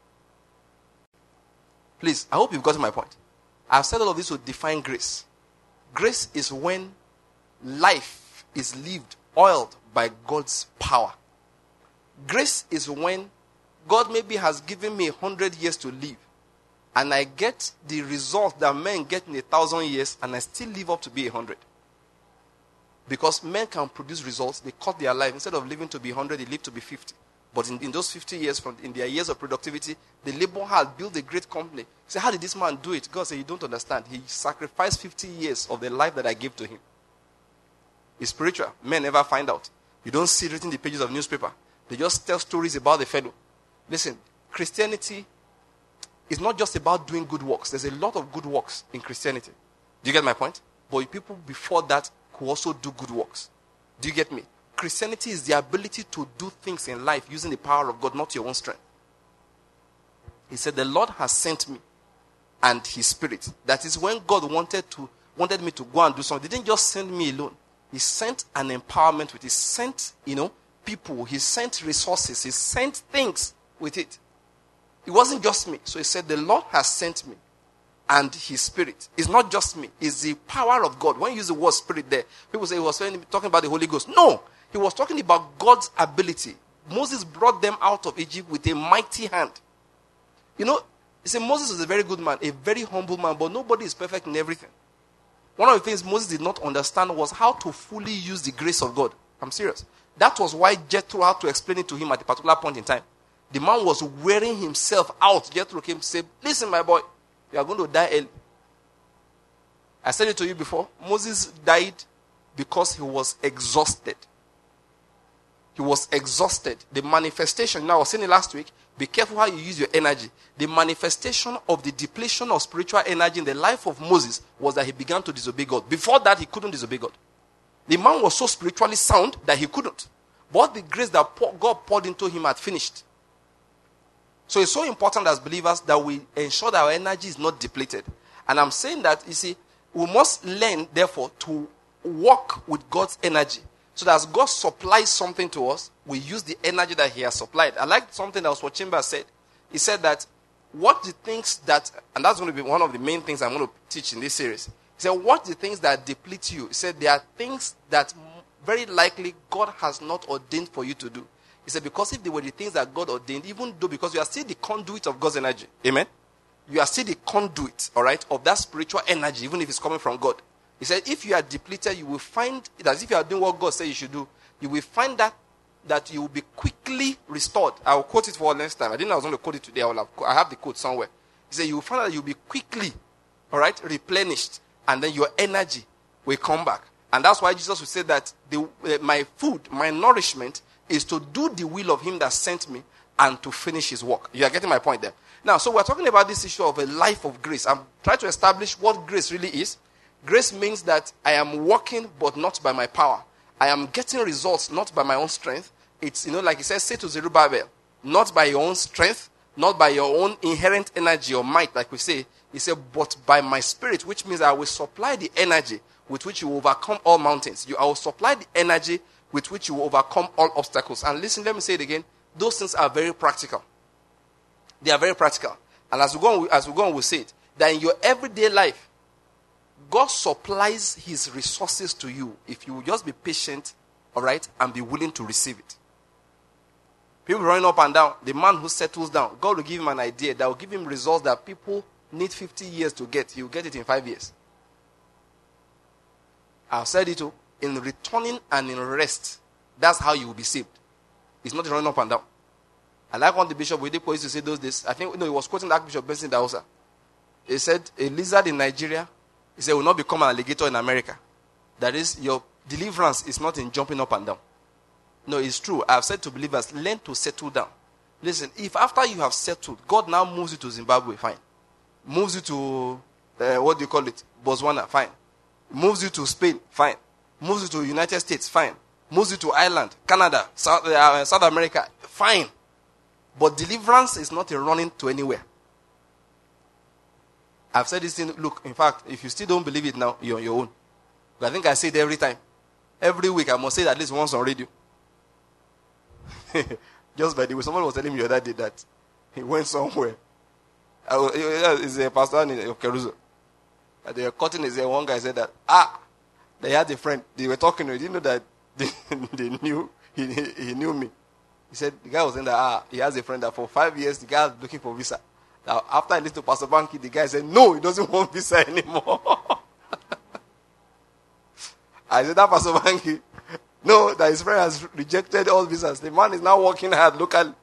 Please, I hope you've gotten my point. I've said all of this to define grace. Grace is when life is lived, oiled by God's power. Grace is when God maybe has given me a hundred years to live, and I get the result that men get in a thousand years, and I still live up to be a hundred. Because men can produce results, they cut their life. Instead of living to be a hundred, they live to be fifty. But in, in those fifty years, from in their years of productivity, they labor hard, build a great company. Say, how did this man do it? God said, you don't understand. He sacrificed fifty years of the life that I gave to him. It's spiritual. Men never find out. You don't see it written in the pages of newspaper. They just tell stories about the fellow. Listen, Christianity is not just about doing good works. There's a lot of good works in Christianity. Do you get my point? But people before that who also do good works. Do you get me? Christianity is the ability to do things in life using the power of God, not your own strength. He said, the Lord has sent me and his spirit. That is when God wanted to wanted me to go and do something. He didn't just send me alone. He sent an empowerment with it. He sent, you know, people. He sent resources. He sent things with it. It wasn't just me. So he said, the Lord has sent me and his spirit. It's not just me. It's the power of God. When you use the word spirit there, people say he was talking about the Holy Ghost. No. He was talking about God's ability. Moses brought them out of Egypt with a mighty hand. You know, he said Moses was a very good man, a very humble man, but nobody is perfect in everything. One of the things Moses did not understand was how to fully use the grace of God. I'm serious. That was why Jethro had to explain it to him at a particular point in time. The man was wearing himself out. Jethro came to say, listen, my boy, you are going to die early. I said it to you before. Moses died because he was exhausted. He was exhausted. The manifestation, now I was saying it last week, be careful how you use your energy. The manifestation of the depletion of spiritual energy in the life of Moses was that he began to disobey God. Before that, he couldn't disobey God. The man was so spiritually sound that he couldn't. But the grace that God poured into him had finished. So it's so important as believers that we ensure that our energy is not depleted. And I'm saying that, you see, we must learn, therefore, to work with God's energy. So that as God supplies something to us, we use the energy that he has supplied. I like something else what Chimba said. He said that what the things that, and that's going to be one of the main things I'm going to teach in this series. He said, what the things that deplete you? He said, there are things that very likely God has not ordained for you to do. He said, because if they were the things that God ordained, even though, because you are still the conduit of God's energy. Amen? You are still the conduit, all right, of that spiritual energy, even if it's coming from God. He said, if you are depleted, you will find that if you are doing what God said you should do, you will find that that you will be quickly restored. I will quote it for next time. I didn't know I was going to quote it today. I, will have, I have the quote somewhere. He said, you will find that you will be quickly, all right, replenished, and then your energy will come back. And that's why Jesus would say that the, uh, my food, my nourishment, is to do the will of him that sent me and to finish his work. You are getting my point there. Now, so we're talking about this issue of a life of grace. I'm trying to establish what grace really is. Grace means that I am working, but not by my power. I am getting results, not by my own strength. It's, you know, like he says, say to Zerubbabel, not by your own strength, not by your own inherent energy or might, like we say. He said, but by my spirit, which means I will supply the energy with which you will overcome all mountains. You, I will supply the energy with which you will overcome all obstacles. And listen, let me say it again. Those things are very practical. They are very practical. And as we go on, as we go on, we'll say it. That in your everyday life, God supplies his resources to you if you will just be patient, all right, and be willing to receive it. People running up and down. The man who settles down, God will give him an idea that will give him results that people need fifty years to get. He will get it in five years. I've said it too. In returning and in rest, that's how you will be saved. It's not running up and down. I like what the Bishop Oyedepo used to say those days. I think, you know, he was quoting the Archbishop Benson Idahosa. He said, a lizard in Nigeria, he said, will not become an alligator in America. That is, your deliverance is not in jumping up and down. No, it's true. I've said to believers, learn to settle down. Listen, if after you have settled, God now moves you to Zimbabwe, fine. Moves you to, uh, what do you call it, Botswana, fine. Moves you to Spain, fine. Moves you to United States, fine. Moves you to Ireland, Canada, South, uh, South America, fine. But deliverance is not a running to anywhere. I've said this thing, look, in fact, if you still don't believe it now, you're on your own. But I think I say it every time. Every week, I must say it at least once on radio. Just by the way, someone was telling me the other day that he went somewhere. I was, it's a pastor of Keruzo. They were cutting his hair. One guy said that, ah, they had a friend. They were talking to him. They didn't know that they, they knew, he, he knew me. He said, the guy was saying that, ah, he has a friend that for five years, the guy was looking for visa. Now, after I listened to Pastor Banky, the guy said, no, he doesn't want visa anymore. I said, that Pastor Banky, no, that his friend has rejected all visas. The man is now working hard locally.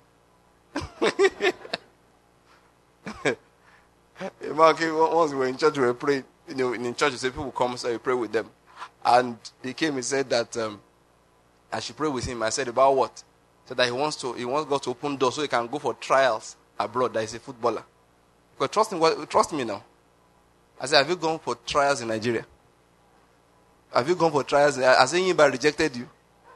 Once we were in church, we were praying. You know, in church, you say people come, so you pray with them. And he came and said that um, I should pray with him. I said, about what? He said that he wants to, he wants God to open doors so he can go for trials abroad. That he's a footballer. Because trust me, trust me now. I said, have you gone for trials in Nigeria? Have you gone for trials? I said, anybody rejected you?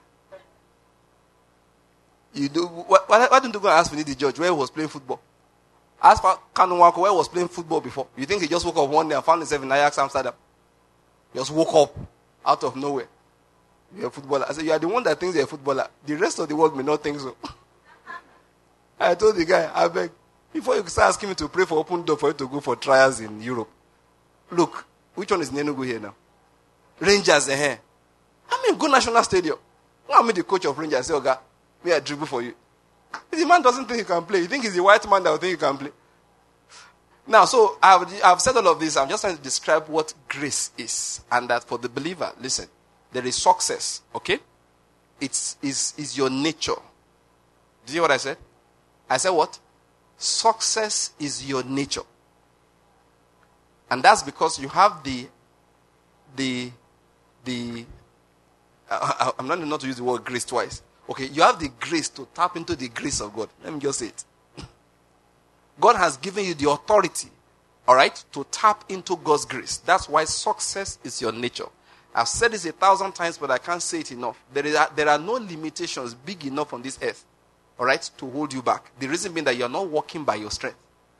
You do. Why, why don't you go and ask Finidi George where he was playing football? Ask for Kanu Nwankwo where he was playing football before. You think he just woke up one day and found himself in Ajax Amsterdam? Just woke up out of nowhere. You're a footballer. I said, you are the one that thinks you're a footballer. The rest of the world may not think so. I told the guy, I beg, before you start asking me to pray for open door for you to go for trials in Europe, look, which one is Nenugu here now? Rangers, eh? I mean, go National Stadium. I'm the coach of Rangers. I say, okay, we are dribble for you. The man doesn't think he can play. You think he's the white man that will think he can play. Now, so I've, I've said all of this. I'm just trying to describe what grace is. And that for the believer, listen, there is success, okay? It's is is your nature. Do you hear what I said? I said what? Success is your nature. And that's because you have the, the, the, uh, I'm not not to use the word grace twice. Okay, you have the grace to tap into the grace of God. Let me just say it. God has given you the authority, all right, to tap into God's grace. That's why success is your nature. I've said this a thousand times, but I can't say it enough. There, is a, there are no limitations big enough on this earth, all right, to hold you back. The reason being that you're not walking by your strength.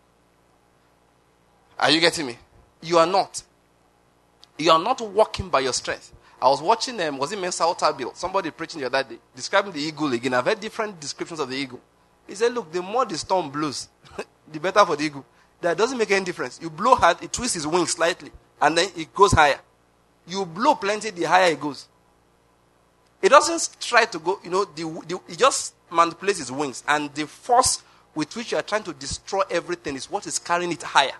Are you getting me? You are not. You are not walking by your strength. I was watching them, um, was it Mensa Otabil? Somebody preaching the other day, describing the eagle again. I've heard different descriptions of the eagle. He said, look, the more the storm blows, the better for the eagle. That doesn't make any difference. You blow hard, it twists his wings slightly, and then it goes higher. You blow plenty, the higher it goes. It doesn't try to go, you know, the, the, it just manipulates his wings, and the force with which you are trying to destroy everything is what is carrying it higher.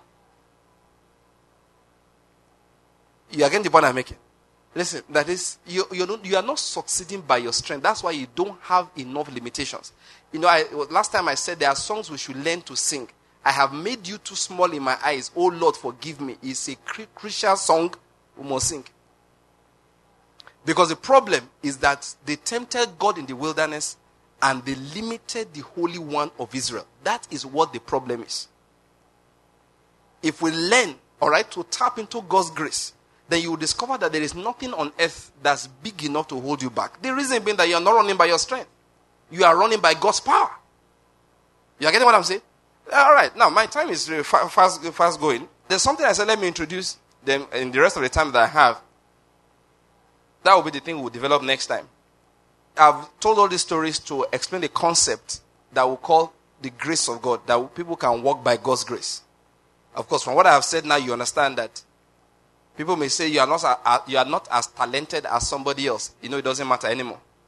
You are getting the point I'm making. Listen, that is, you, you, don't, you are not succeeding by your strength. That's why you don't have enough limitations. You know, I, last time I said there are songs we should learn to sing. I have made you too small in my eyes. Oh Lord, forgive me. It's a crucial song we must sing. Because the problem is that they tempted God in the wilderness and they limited the Holy One of Israel. That is what the problem is. If we learn, all right, to tap into God's grace, then you will discover that there is nothing on earth that's big enough to hold you back. The reason being that you are not running by your strength. You are running by God's power. You are getting what I'm saying? All right. Now, my time is fast, fast going. There's something I said, let me introduce them in the rest of the time that I have. That will be the thing we'll develop next time. I've told all these stories to explain the concept that we call the grace of God, that people can walk by God's grace. Of course, from what I have said now, you understand that people may say you are not, you are not as talented as somebody else. You know, it doesn't matter anymore.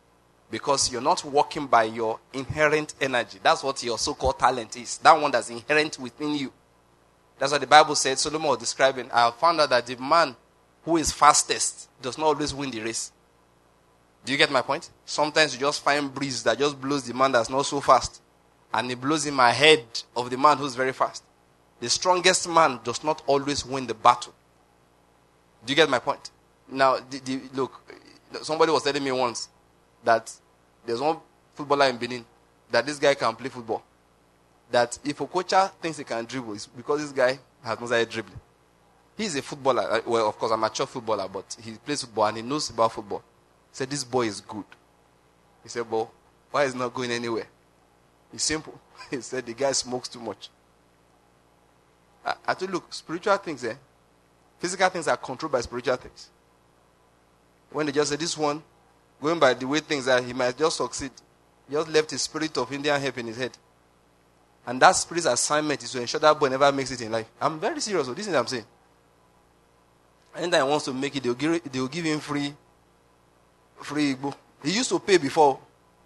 Because you're not working by your inherent energy. That's what your so-called talent is. That one that's inherent within you. That's what the Bible said. Solomon was describing. I found out that the man who is fastest does not always win the race. Do you get my point? Sometimes you just find breeze that just blows the man that's not so fast. And it blows him ahead of the man who's very fast. The strongest man does not always win the battle. Do you get my point? Now, the, the, look, somebody was telling me once that there's one footballer in Benin that this guy can play football. That if a coach thinks he can dribble, it's because this guy has not started dribbling. He's a footballer. Well, of course, a mature footballer, but he plays football and he knows about football. He said, this boy is good. He said, but why is he not going anywhere? It's simple. He said, the guy smokes too much. I, I told you, look, spiritual things, eh? Physical things are controlled by spiritual things. When they just say, this one, going by the way things are, he might just succeed. He just left his spirit of Indian hemp in his head. And that spirit's assignment is to ensure that boy never makes it in life. I'm very serious. This is what I'm saying. Anytime he wants to make it, they'll give, they'll give him free, free Igbo. He used to pay before.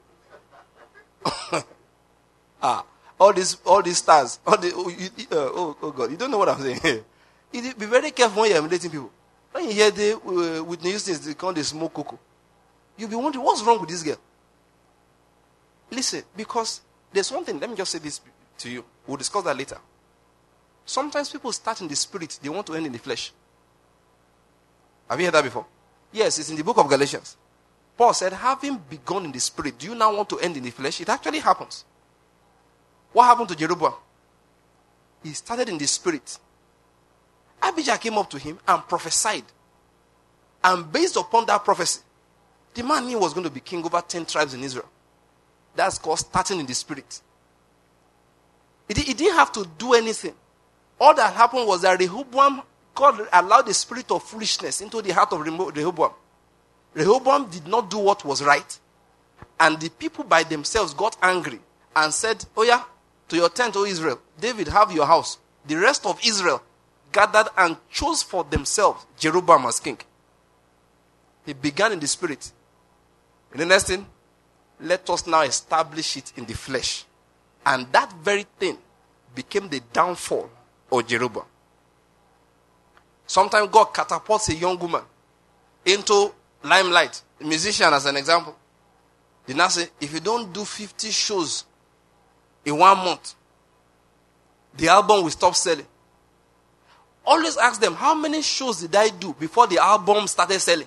ah, all these, all these stars, all the, oh, you, uh, oh, oh God, you don't know what I'm saying. You be very careful when you're emulating people. When you hear they, uh, with new things, they call they smoke cocoa. You'll be wondering, what's wrong with this girl? Listen, because there's one thing, let me just say this to you. We'll discuss that later. Sometimes people start in the spirit, they want to end in the flesh. Have you heard that before? Yes, it's in the book of Galatians. Paul said, having begun in the spirit, do you now want to end in the flesh? It actually happens. What happened to Jeroboam? He started in the spirit. Abijah came up to him and prophesied. And based upon that prophecy, the man knew he was going to be king over ten tribes in Israel. That's called starting in the spirit. He, he didn't have to do anything. All that happened was that Rehoboam, God allowed the spirit of foolishness into the heart of Rehoboam. Rehoboam did not do what was right. And the people by themselves got angry and said, oh yeah, to your tent, O Israel, David, have your house. The rest of Israel gathered and chose for themselves Jeroboam as king. He began in the spirit. And the next thing, let us now establish it in the flesh. And that very thing became the downfall of Jeroboam. Sometimes God catapults a young woman into limelight. A musician, as an example. They now say, if you don't do fifty shows in one month, the album will stop selling. Always ask them, how many shows did I do before the album started selling?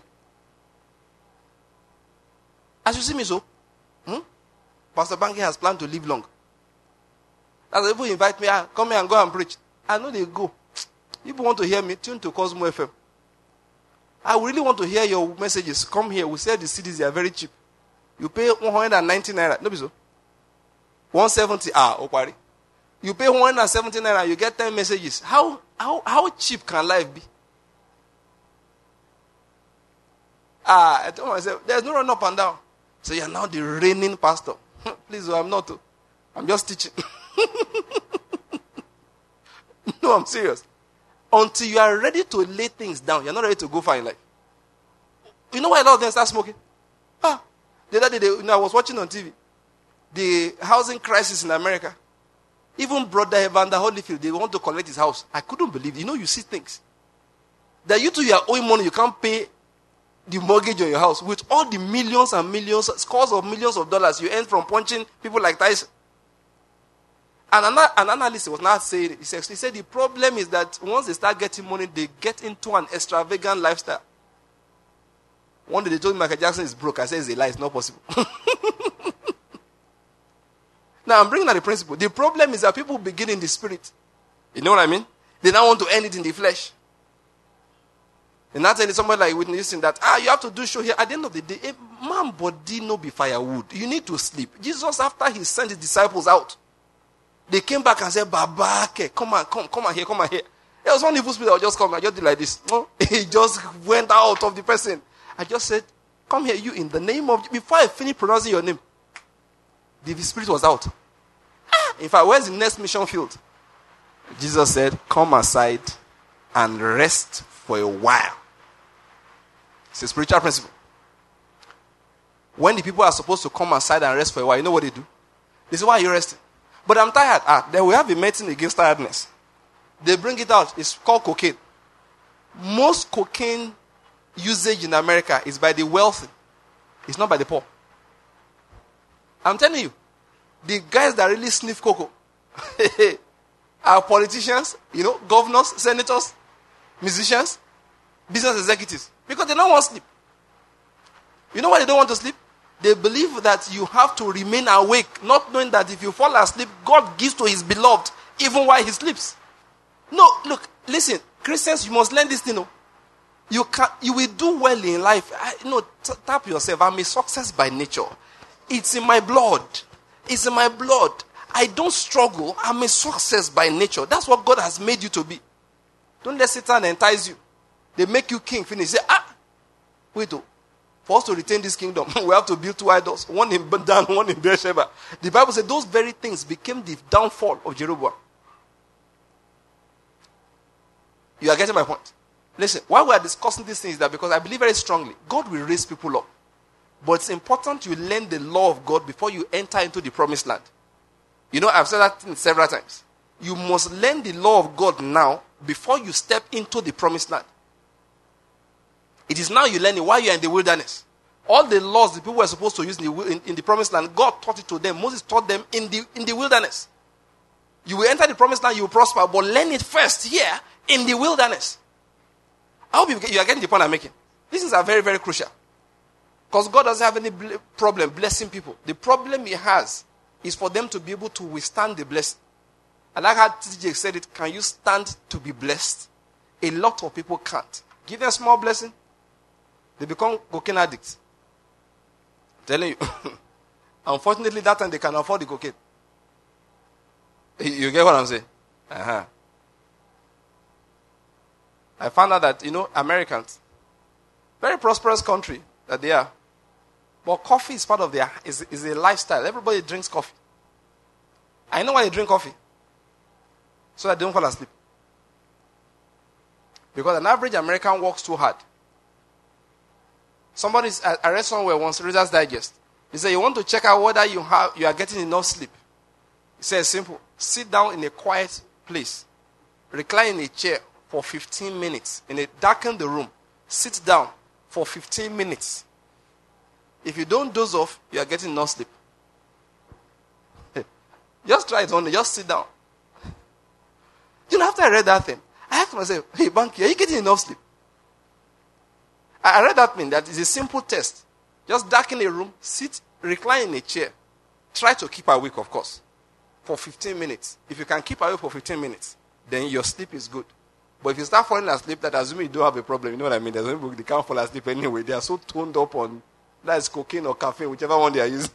As you see me so, hmm? Pastor Banky has planned to live long. As people invite me, ah, come here and go and preach. I know they go. People want to hear me, tune to Cosmo F M. I really want to hear your messages. Come here, we sell the C Ds, they are very cheap. You pay one hundred ninety naira. No, be so. one seventy, ah, Opari. You pay one hundred seventy naira, you get ten messages. How, how, how cheap can life be? Ah, I told myself, there's no run up and down. So you're now the reigning pastor. Please, I'm not. I'm just teaching. No, I'm serious. Until you are ready to lay things down, you're not ready to go far in life. You know why a lot of them start smoking? Ah, the other day, they, you know, I was watching on T V. The housing crisis in America. Even brother Evander Holyfield, they want to collect his house. I couldn't believe it. You know, you see things. That you two, you are owing money, you can't pay the mortgage on your house. With all the millions and millions, scores of millions of dollars you earn from punching people like Tyson. And an, an analyst was not saying it. He said, he said the problem is that once they start getting money, they get into an extravagant lifestyle. One day they told me Michael Jackson is broke. I said it's a lie. It's not possible. Now I'm bringing out the principle. The problem is that people begin in the spirit. You know what I mean? They now want to end it in the flesh. And not telling somebody like witnessing that, ah, you have to do show here. At the end of the day, a man body no be firewood. You need to sleep. Jesus, after he sent his disciples out, they came back and said, Baba, come on, come, come on here, come on here. There was one evil spirit that would just come. I just did like this. No, he just went out of the person. I just said, come here, you, in the name of... Before I finished pronouncing your name, the spirit was out. In fact, where's the next mission field? Jesus said, come aside and rest for a while. It's a spiritual principle. When the people are supposed to come outside and rest for a while, you know what they do? They say, why are you resting? But I'm tired. Ah, then we have a medicine against tiredness. They bring it out. It's called cocaine. Most cocaine usage in America is by the wealthy. It's not by the poor. I'm telling you, the guys that really sniff cocoa are politicians, you know, governors, senators, musicians, business executives. Because they don't want to sleep. You know why they don't want to sleep? They believe that you have to remain awake, not knowing that if you fall asleep, God gives to his beloved even while he sleeps. No, look, listen, Christians, you must learn this thing. No? You can, you will do well in life. I, you know, t- tap yourself. I'm a success by nature. It's in my blood. It's in my blood. I don't struggle. I'm a success by nature. That's what God has made you to be. Don't let Satan entice you. They make you king. Finish. Say, ah, wait, oh. For us to retain this kingdom, we have to build two idols. One in Dan, one in Beersheba. The Bible said those very things became the downfall of Jeroboam. You are getting my point. Listen, why we are discussing these things is that because I believe very strongly, God will raise people up. But it's important you learn the law of God before you enter into the promised land. You know, I've said that several times. You must learn the law of God now before you step into the promised land. It is now you learn it while you are in the wilderness. All the laws the people were supposed to use in the, in, in the promised land, God taught it to them. Moses taught them in the, in the wilderness. You will enter the promised land, you will prosper, but learn it first here in the wilderness. I hope you, you are getting the point I'm making. These things are very, very crucial. Because God doesn't have any ble- problem blessing people. The problem he has is for them to be able to withstand the blessing. I like how T J said it, can you stand to be blessed? A lot of people can't. Give them a small blessing, they become cocaine addicts. I'm telling you. Unfortunately, that time they can afford the cocaine. You get what I'm saying? Uh-huh. I found out that, you know, Americans, very prosperous country that they are, but coffee is part of their, is, is a lifestyle. Everybody drinks coffee. I know why they drink coffee. So that they don't fall asleep. Because an average American works too hard. Somebody, I read somewhere once, Reader's Digest. He said, you want to check out whether you have, you are getting enough sleep. He says, simple. Sit down in a quiet place. Recline in a chair for fifteen minutes. In a darken the room. Sit down for fifteen minutes. If you don't doze off, you are getting enough sleep. Just try it on. Just sit down. You know, after I read that thing, I asked myself, hey, Banky, are you getting enough sleep? I read that thing, that is a simple test. Just darken a room, sit, recline in a chair. Try to keep awake, of course, for fifteen minutes. If you can keep awake for fifteen minutes, then your sleep is good. But if you start falling asleep, that assuming you don't have a problem, you know what I mean? There's no people, they can't fall asleep anyway. They are so toned up on, that is cocaine or caffeine, whichever one they are using.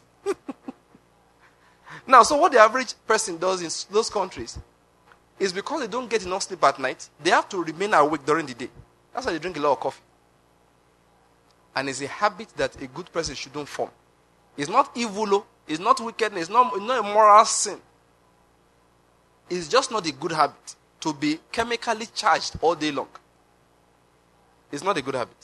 Now, so what the average person does in those countries is because they don't get enough sleep at night, they have to remain awake during the day. That's why they drink a lot of coffee. And it's a habit that a good person shouldn't form. It's not evil, it's not wickedness, it's not, it's not a moral sin. It's just not a good habit to be chemically charged all day long. It's not a good habit.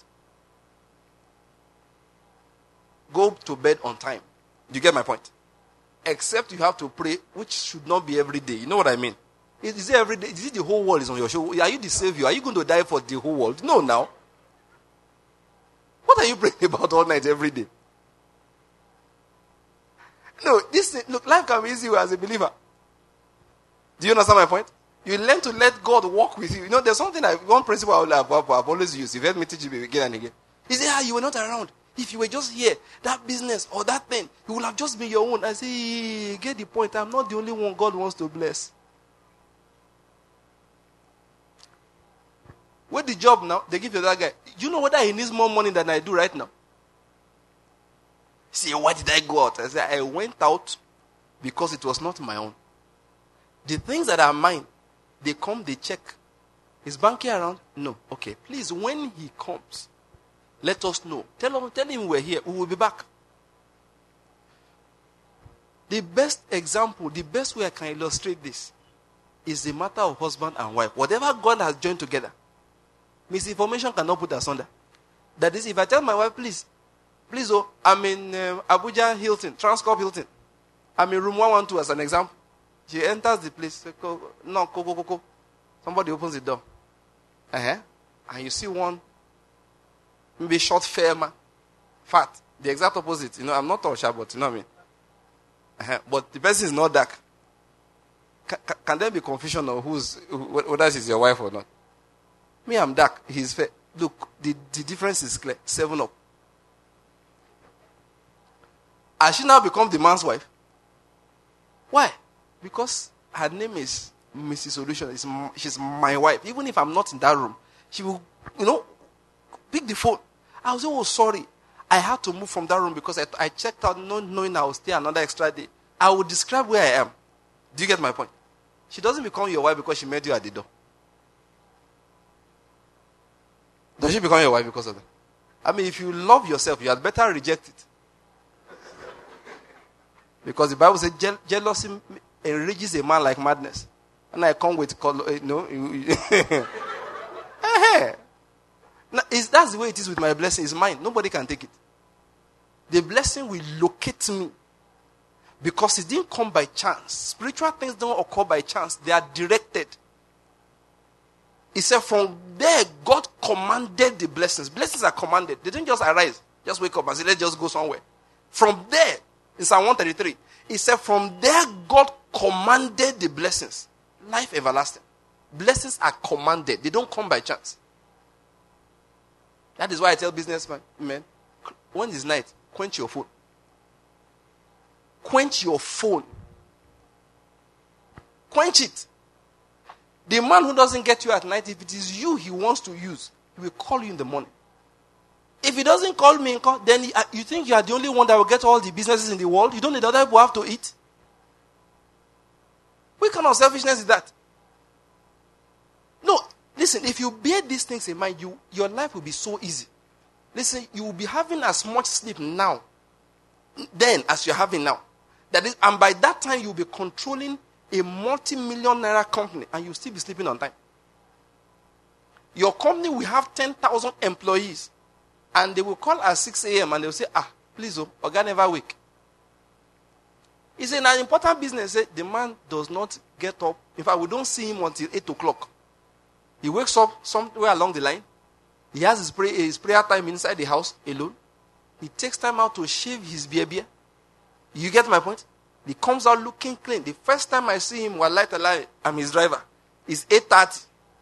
Go to bed on time. Do you get my point? Except you have to pray, which should not be every day. You know what I mean? Is it every day? Is it the whole world is on your shoulder? Are you the savior? Are you going to die for the whole world? No, now. What are you praying about all night, every day? No, this look, life can be easy as a believer. Do you understand my point? You learn to let God walk with you. You know, there's something, I, one principle I've, I've, I've always used. You've heard me teach it again and again. He said, ah, you were not around. If you were just here, that business or that thing, it would have just been your own. I say, get the point. I'm not the only one God wants to bless. With the job now, they give to that guy. You know whether he needs more money than I do right now? Say, why did I go out? I said, I went out because it was not my own. The things that are mine, they come, they check. Is Banky around? No. Okay. Please, when he comes, let us know. Tell him, tell him we're here. We will be back. The best example, the best way I can illustrate this is the matter of husband and wife. Whatever God has joined together, misinformation cannot put asunder. That is, if I tell my wife, please, Please, oh, I'm in uh, Abuja Hilton, Transcorp Hilton. I'm in room one one two as an example. She enters the place. Say, go, no, go, go, go, go. Somebody opens the door. Uh-huh. And you see one, maybe short, fair man, fat. The exact opposite. You know, I'm not tall, but you know what I mean? Uh-huh. But the person is not dark. Can, can, can there be confusion on who's, who, whether she's your wife or not? Me, I'm dark. He's fair. Look, the, the difference is clear. Seven up. Has she now become the man's wife? Why? Because her name is Missus Solution. It's, she's my wife. Even if I'm not in that room, she will, you know, pick the phone. I was, oh, sorry. I had to move from that room because I, I checked out not knowing I will stay another extra day. I will describe where I am. Do you get my point? She doesn't become your wife because she met you at the door. Does she become your wife because of that? I mean, if you love yourself, you had better reject it. Because the Bible says je- jealousy enrages a man like madness. And I come with color, you know. Now, is that's the way it is with my blessing. It's mine. Nobody can take it. The blessing will locate me. Because it didn't come by chance. Spiritual things don't occur by chance. They are directed. He said from there, God commanded the blessings. Blessings are commanded. They didn't just arise. Just wake up and say, let's just go somewhere. From there, in Psalm one thirty-three, he said from there, God commanded the blessings. Life everlasting. Blessings are commanded. They don't come by chance. That is why I tell businessmen, men, when it's night, quench your phone. Quench your phone. Quench it. The man who doesn't get you at night, if it is you he wants to use, he will call you in the morning. If he doesn't call me, then he, uh, you think you are the only one that will get all the businesses in the world? You don't need other people have to eat? What kind of selfishness is that? No, listen, if you bear these things in mind, you, your life will be so easy. Listen, you will be having as much sleep now, then, as you're having now. That is, and by that time, you'll be controlling a multi-million naira company, and you'll still be sleeping on time. Your company will have ten thousand employees, and they will call at six a.m. and they will say, ah, please, oh, Oga never wake. It's an important business. The man does not get up. In fact, we don't see him until eight o'clock. He wakes up somewhere along the line. He has his, pray, his prayer time inside the house alone. He takes time out to shave his beard. You get my point? He comes out looking clean. The first time I see him, wallahi ta'ala, I'm his driver. It's eight thirty.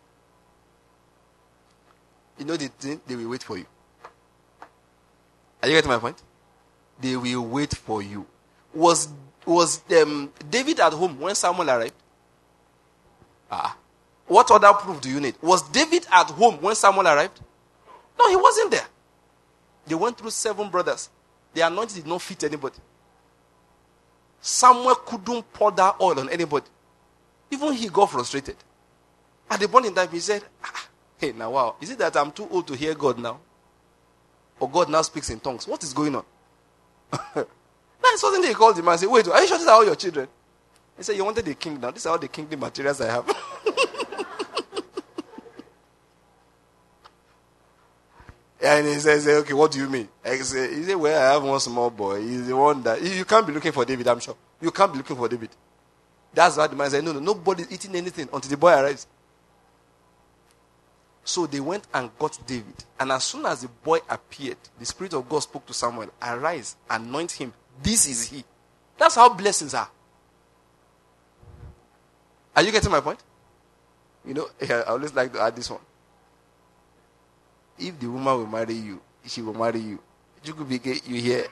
You know the thing? They will wait for you. Are you getting my point? They will wait for you. Was was um, David at home when Samuel arrived? Ah. What other proof do you need? Was David at home when Samuel arrived? No, he wasn't there. They went through seven brothers. The anointing did not fit anybody. Samuel couldn't pour that oil on anybody. Even he got frustrated. At the point in time, he said, ah, hey, now wow, is it that I'm too old to hear God now? Or God now speaks in tongues? What is going on? Then suddenly he called him and said, wait, are you sure these are all your children? He said, you wanted the king now. These are all the kingly materials I have. And he says, okay, what do you mean? I say, he said, well, I have one small boy. He's the one that, you can't be looking for David, I'm sure. You can't be looking for David. That's why the man said, no, no, nobody's eating anything until the boy arrives. So they went and got David. And as soon as the boy appeared, the Spirit of God spoke to Samuel, arise, anoint him. This is he. That's how blessings are. Are you getting my point? You know, I always like to add this one. If the woman will marry you, she will marry you. You could be gay, you hear.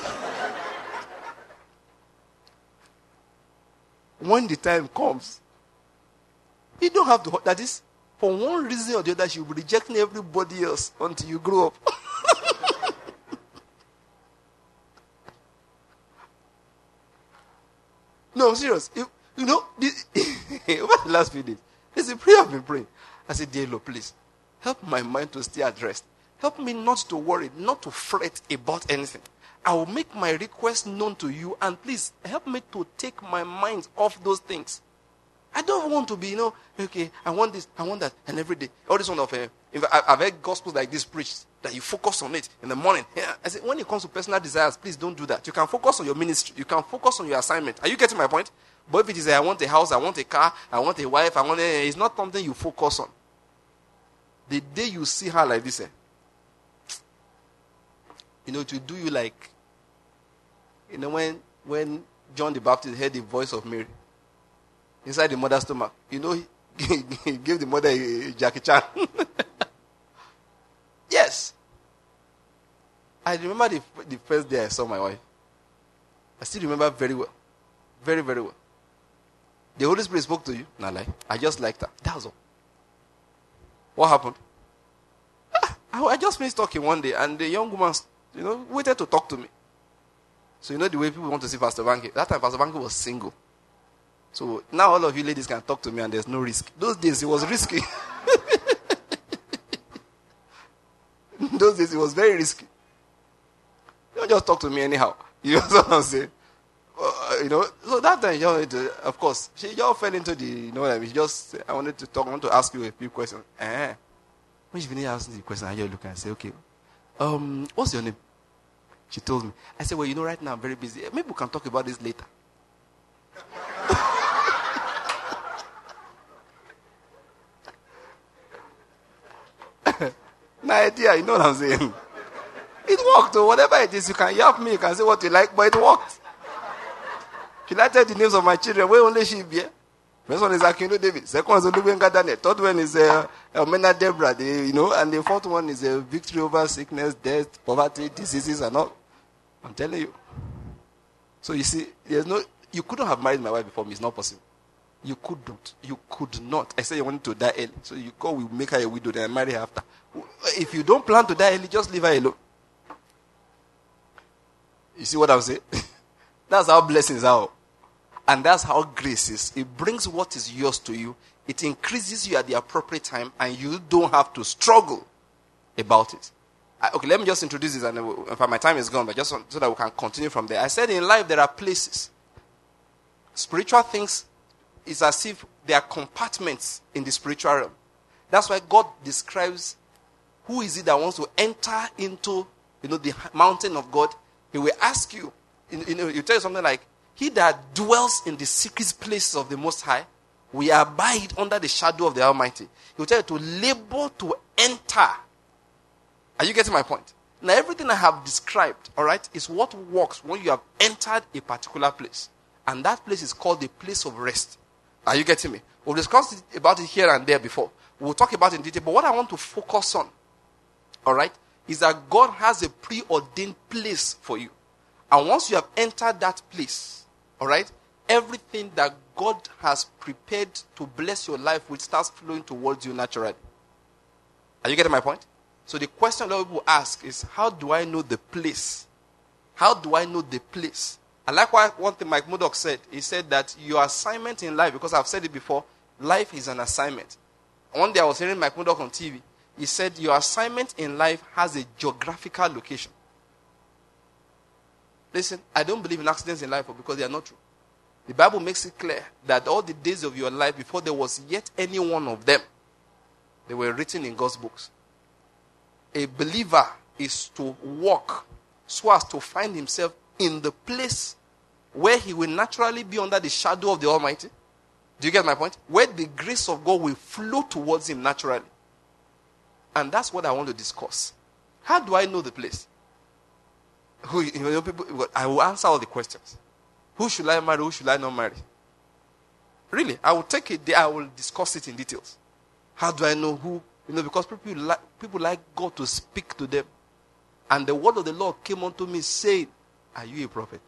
When the time comes, you don't have to. That is, for one reason or the other, she will be rejecting everybody else until you grow up. No, I'm serious. If, you know, this, over the last few days, there's a prayer I've been praying. I said, dear Lord, please, help my mind to stay at rest. Help me not to worry, not to fret about anything. I will make my request known to you, and please help me to take my mind off those things. I don't want to be, you know, okay, I want this, I want that, and every day. All this one of, uh, I've heard gospels like this preached. that you focus on it in the morning. Yeah. I said, when it comes to personal desires, please don't do that. You can focus on your ministry. You can focus on your assignment. Are you getting my point? But if it is, I want a house, I want a car, I want a wife, I want a, it's not something you focus on. The day you see her like this, eh, you know, to do you like, you know, when when John the Baptist heard the voice of Mary inside the mother's stomach, you know, he, he gave the mother a, a Jackie Chan. Yes. I remember the, the first day I saw my wife. I still remember very well. Very, very well. The Holy Spirit spoke to you. No lie. I just liked her. That was all. What happened? Ah, I, I just finished talking one day, and the young woman, you know, waited to talk to me. So you know the way people want to see Pastor Banky. That time Pastor Banky was single. So now all of you ladies can talk to me and there's no risk. Those days it was risky. Those days it was very risky. You don't just talk to me anyhow. You know what I'm saying? Uh, you know, so that time, you know, it, uh, of course, she just fell into the, you know what I mean? She just, I wanted to talk, I want to ask you a few questions. Eh. When she finished asking the question, I just look and say, okay, um, what's your name? She told me. I said, well, you know, right now I'm very busy. Maybe we can talk about this later. No idea, you know what I'm saying? It worked, or whatever it is, you can yap me, you can say what you like, but it worked. She liked the names of my children, where only she be. First one is Akino David, second one is Olubenga Daniel, third one is uh, Elmena Deborah, they, you know, and the fourth one is uh, victory over sickness, death, poverty, diseases, and all. I'm telling you. So you see, there's no, you couldn't have married my wife before me, it's not possible. You couldn't. You could not. I said you wanted to die early. So you go, we make her a widow, then I marry her after. If you don't plan to die early, just leave her alone. You see what I'm saying? That's how blessings are. And that's how grace is. It brings what is yours to you. It increases you at the appropriate time, and you don't have to struggle about it. I, okay, let me just introduce this, and in fact, my time is gone, but just so, so that we can continue from there. I said in life there are places. Spiritual things is as if there are compartments in the spiritual realm. That's why God describes who is it that wants to enter into, you know, the mountain of God. He will ask you, you know, you tell you something like, he that dwells in the secret places of the Most High, we abide under the shadow of the Almighty. He will tell you to labor to enter. Are you getting my point? Now, everything I have described, all right, is what works when you have entered a particular place. And that place is called the place of rest. Are you getting me? We've discussed about it here and there before. We'll talk about it in detail. But what I want to focus on, all right, is that God has a preordained place for you. And once you have entered that place, all right, everything that God has prepared to bless your life with starts flowing towards you naturally. Are you getting my point? So the question a lot of people ask is, how do I know the place? How do I know the place? I like what one thing Mike Murdoch said. He said that your assignment in life, because I've said it before, life is an assignment. One day I was hearing Mike Murdoch on T V. He said your assignment in life has a geographical location. Listen, I don't believe in accidents in life because they are not true. The Bible makes it clear that all the days of your life, before there was yet any one of them, they were written in God's books. A believer is to walk so as to find himself in the place where he will naturally be under the shadow of the Almighty. Do you get my point? Where the grace of God will flow towards him naturally. And that's what I want to discuss. How do I know the place? Who, you know, people, I will answer all the questions. Who should I marry? Who should I not marry? Really, I will take it there. I will discuss it in details. How do I know who? You know, because people like, people like God to speak to them. And the word of the Lord came unto me saying, are you a prophet?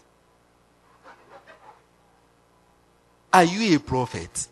Are you a prophet?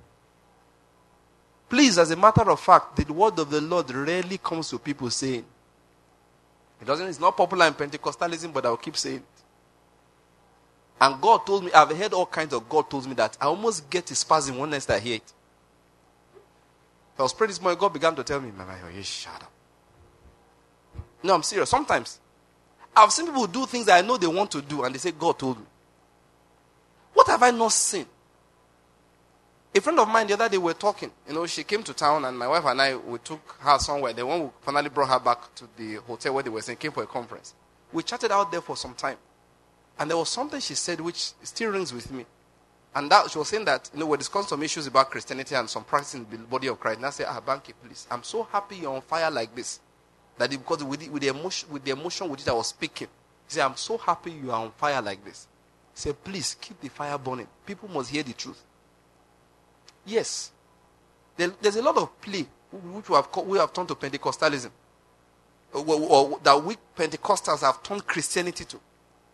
Please, as a matter of fact, the word of the Lord rarely comes to people saying. It doesn't, it's not popular in Pentecostalism, but I'll keep saying it. And God told me, I've heard all kinds of God told me that. I almost get a spasm when I hear it. I was praying this morning, God began to tell me, Mama, you shut up. No, I'm serious. Sometimes, I've seen people do things that I know they want to do, and they say, God told me. What have I not seen? A friend of mine the other day we were talking. You know, she came to town and my wife and I, we took her somewhere. The one we finally brought her back to the hotel where they were staying, came for a conference. We chatted out there for some time. And there was something she said which still rings with me. And that she was saying that, you know, we're discussing some issues about Christianity and some practice in the body of Christ. And I said, ah, Banky, please, I'm so happy you're on fire like this. That it, because with the, with the emotion, with the emotion with which I was speaking, he said, I'm so happy you are on fire like this. He said, please keep the fire burning. People must hear the truth. Yes. There, there's a lot of play which we have, we have turned to Pentecostalism. Or, or that we Pentecostals have turned Christianity to.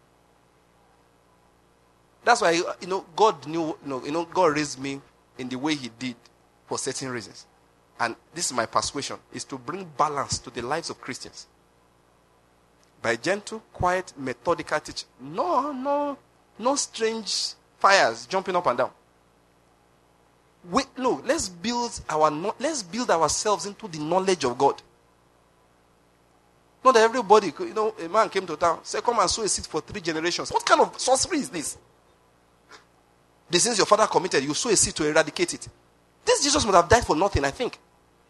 That's why, you know, God knew, you know, you know, God raised me in the way he did for certain reasons. And this is my persuasion, is to bring balance to the lives of Christians. By gentle, quiet, methodical teaching. No, no, no strange fires jumping up and down. We, no, let's build our, let's build ourselves into the knowledge of God. Not that everybody, you know, a man came to town, said, come and sow a seed for three generations. What kind of sorcery is this? The sins your father committed, you sow a seed to eradicate it. This Jesus would have died for nothing, I think.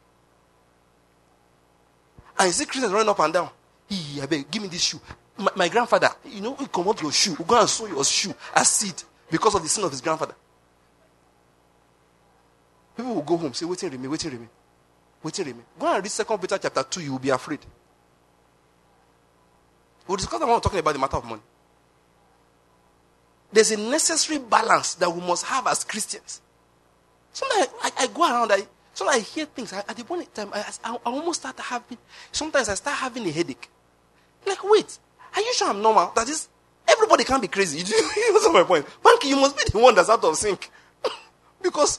And you see Christians running up and down. Hey, I beg, give me this shoe. My, my grandfather, you know, we come up your shoe. We go and sow your shoe as seed because of the sin of his grandfather. People will go home, say, waiting remain, waiting remain. Waiting remain. Go and read Second Peter chapter two, you will be afraid. We'll discuss that when we're talking about the matter of money. There's a necessary balance that we must have as Christians. Sometimes I, I go around, I, sometimes I hear things. I, at the point in time, I, I, I almost start having, sometimes I start having a headache. Like, wait, are you sure I'm normal? That is, everybody can't be crazy. You, you know my point. Banky, you must be the one that's out of sync. Because,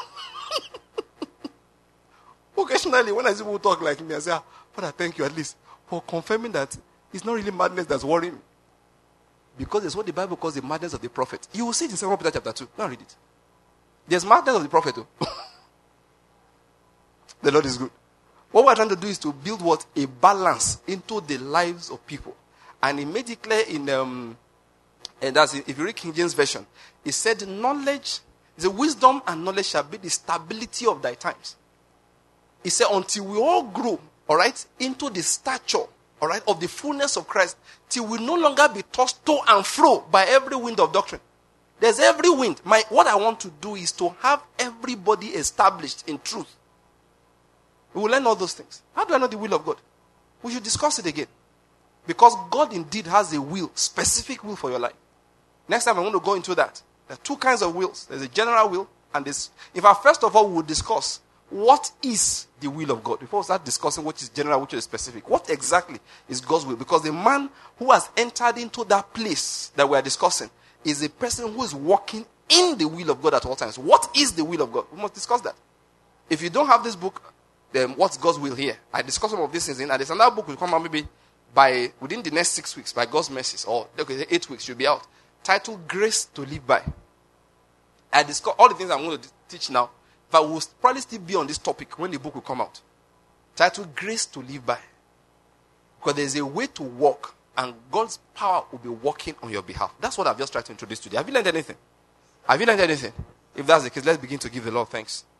occasionally, when I see people talk like me, I say, ah, Father, thank you at least for confirming that it's not really madness that's worrying me. Because it's what the Bible calls the madness of the prophet. You will see it in Second Peter chapter two. Go and read it. There's madness of the prophet too. The Lord is good. What we're trying to do is to build what? A balance into the lives of people. And he made it clear in, um, and that's if you read King James Version, he said, knowledge, the wisdom and knowledge shall be the stability of thy times. He said, until we all grow, all right, into the stature, all right, of the fullness of Christ, till we no longer be tossed to and fro by every wind of doctrine. There's every wind. My, what I want to do is to have everybody established in truth. We will learn all those things. How do I know the will of God? We should discuss it again. Because God indeed has a will, specific will for your life. Next time I'm going to go into that. There are two kinds of wills. There's a general will and this. In fact, first of all, we will discuss what is the will of God? Before we start discussing what is general, which is specific. What exactly is God's will? Because the man who has entered into that place that we are discussing is a person who is walking in the will of God at all times. What is the will of God? We must discuss that. If you don't have this book, then what's God's will here? I discuss some of these things in, and there's another book will come out maybe by within the next six weeks by God's mercies, or okay, eight weeks should be out. Titled Grace to Live By. I discuss all the things I'm going to teach now. But we'll probably still be on this topic when the book will come out. Titled Grace to Live By. Because there's a way to walk, and God's power will be working on your behalf. That's what I've just tried to introduce today. Have you learned anything? Have you learned anything? If that's the case, let's begin to give the Lord thanks.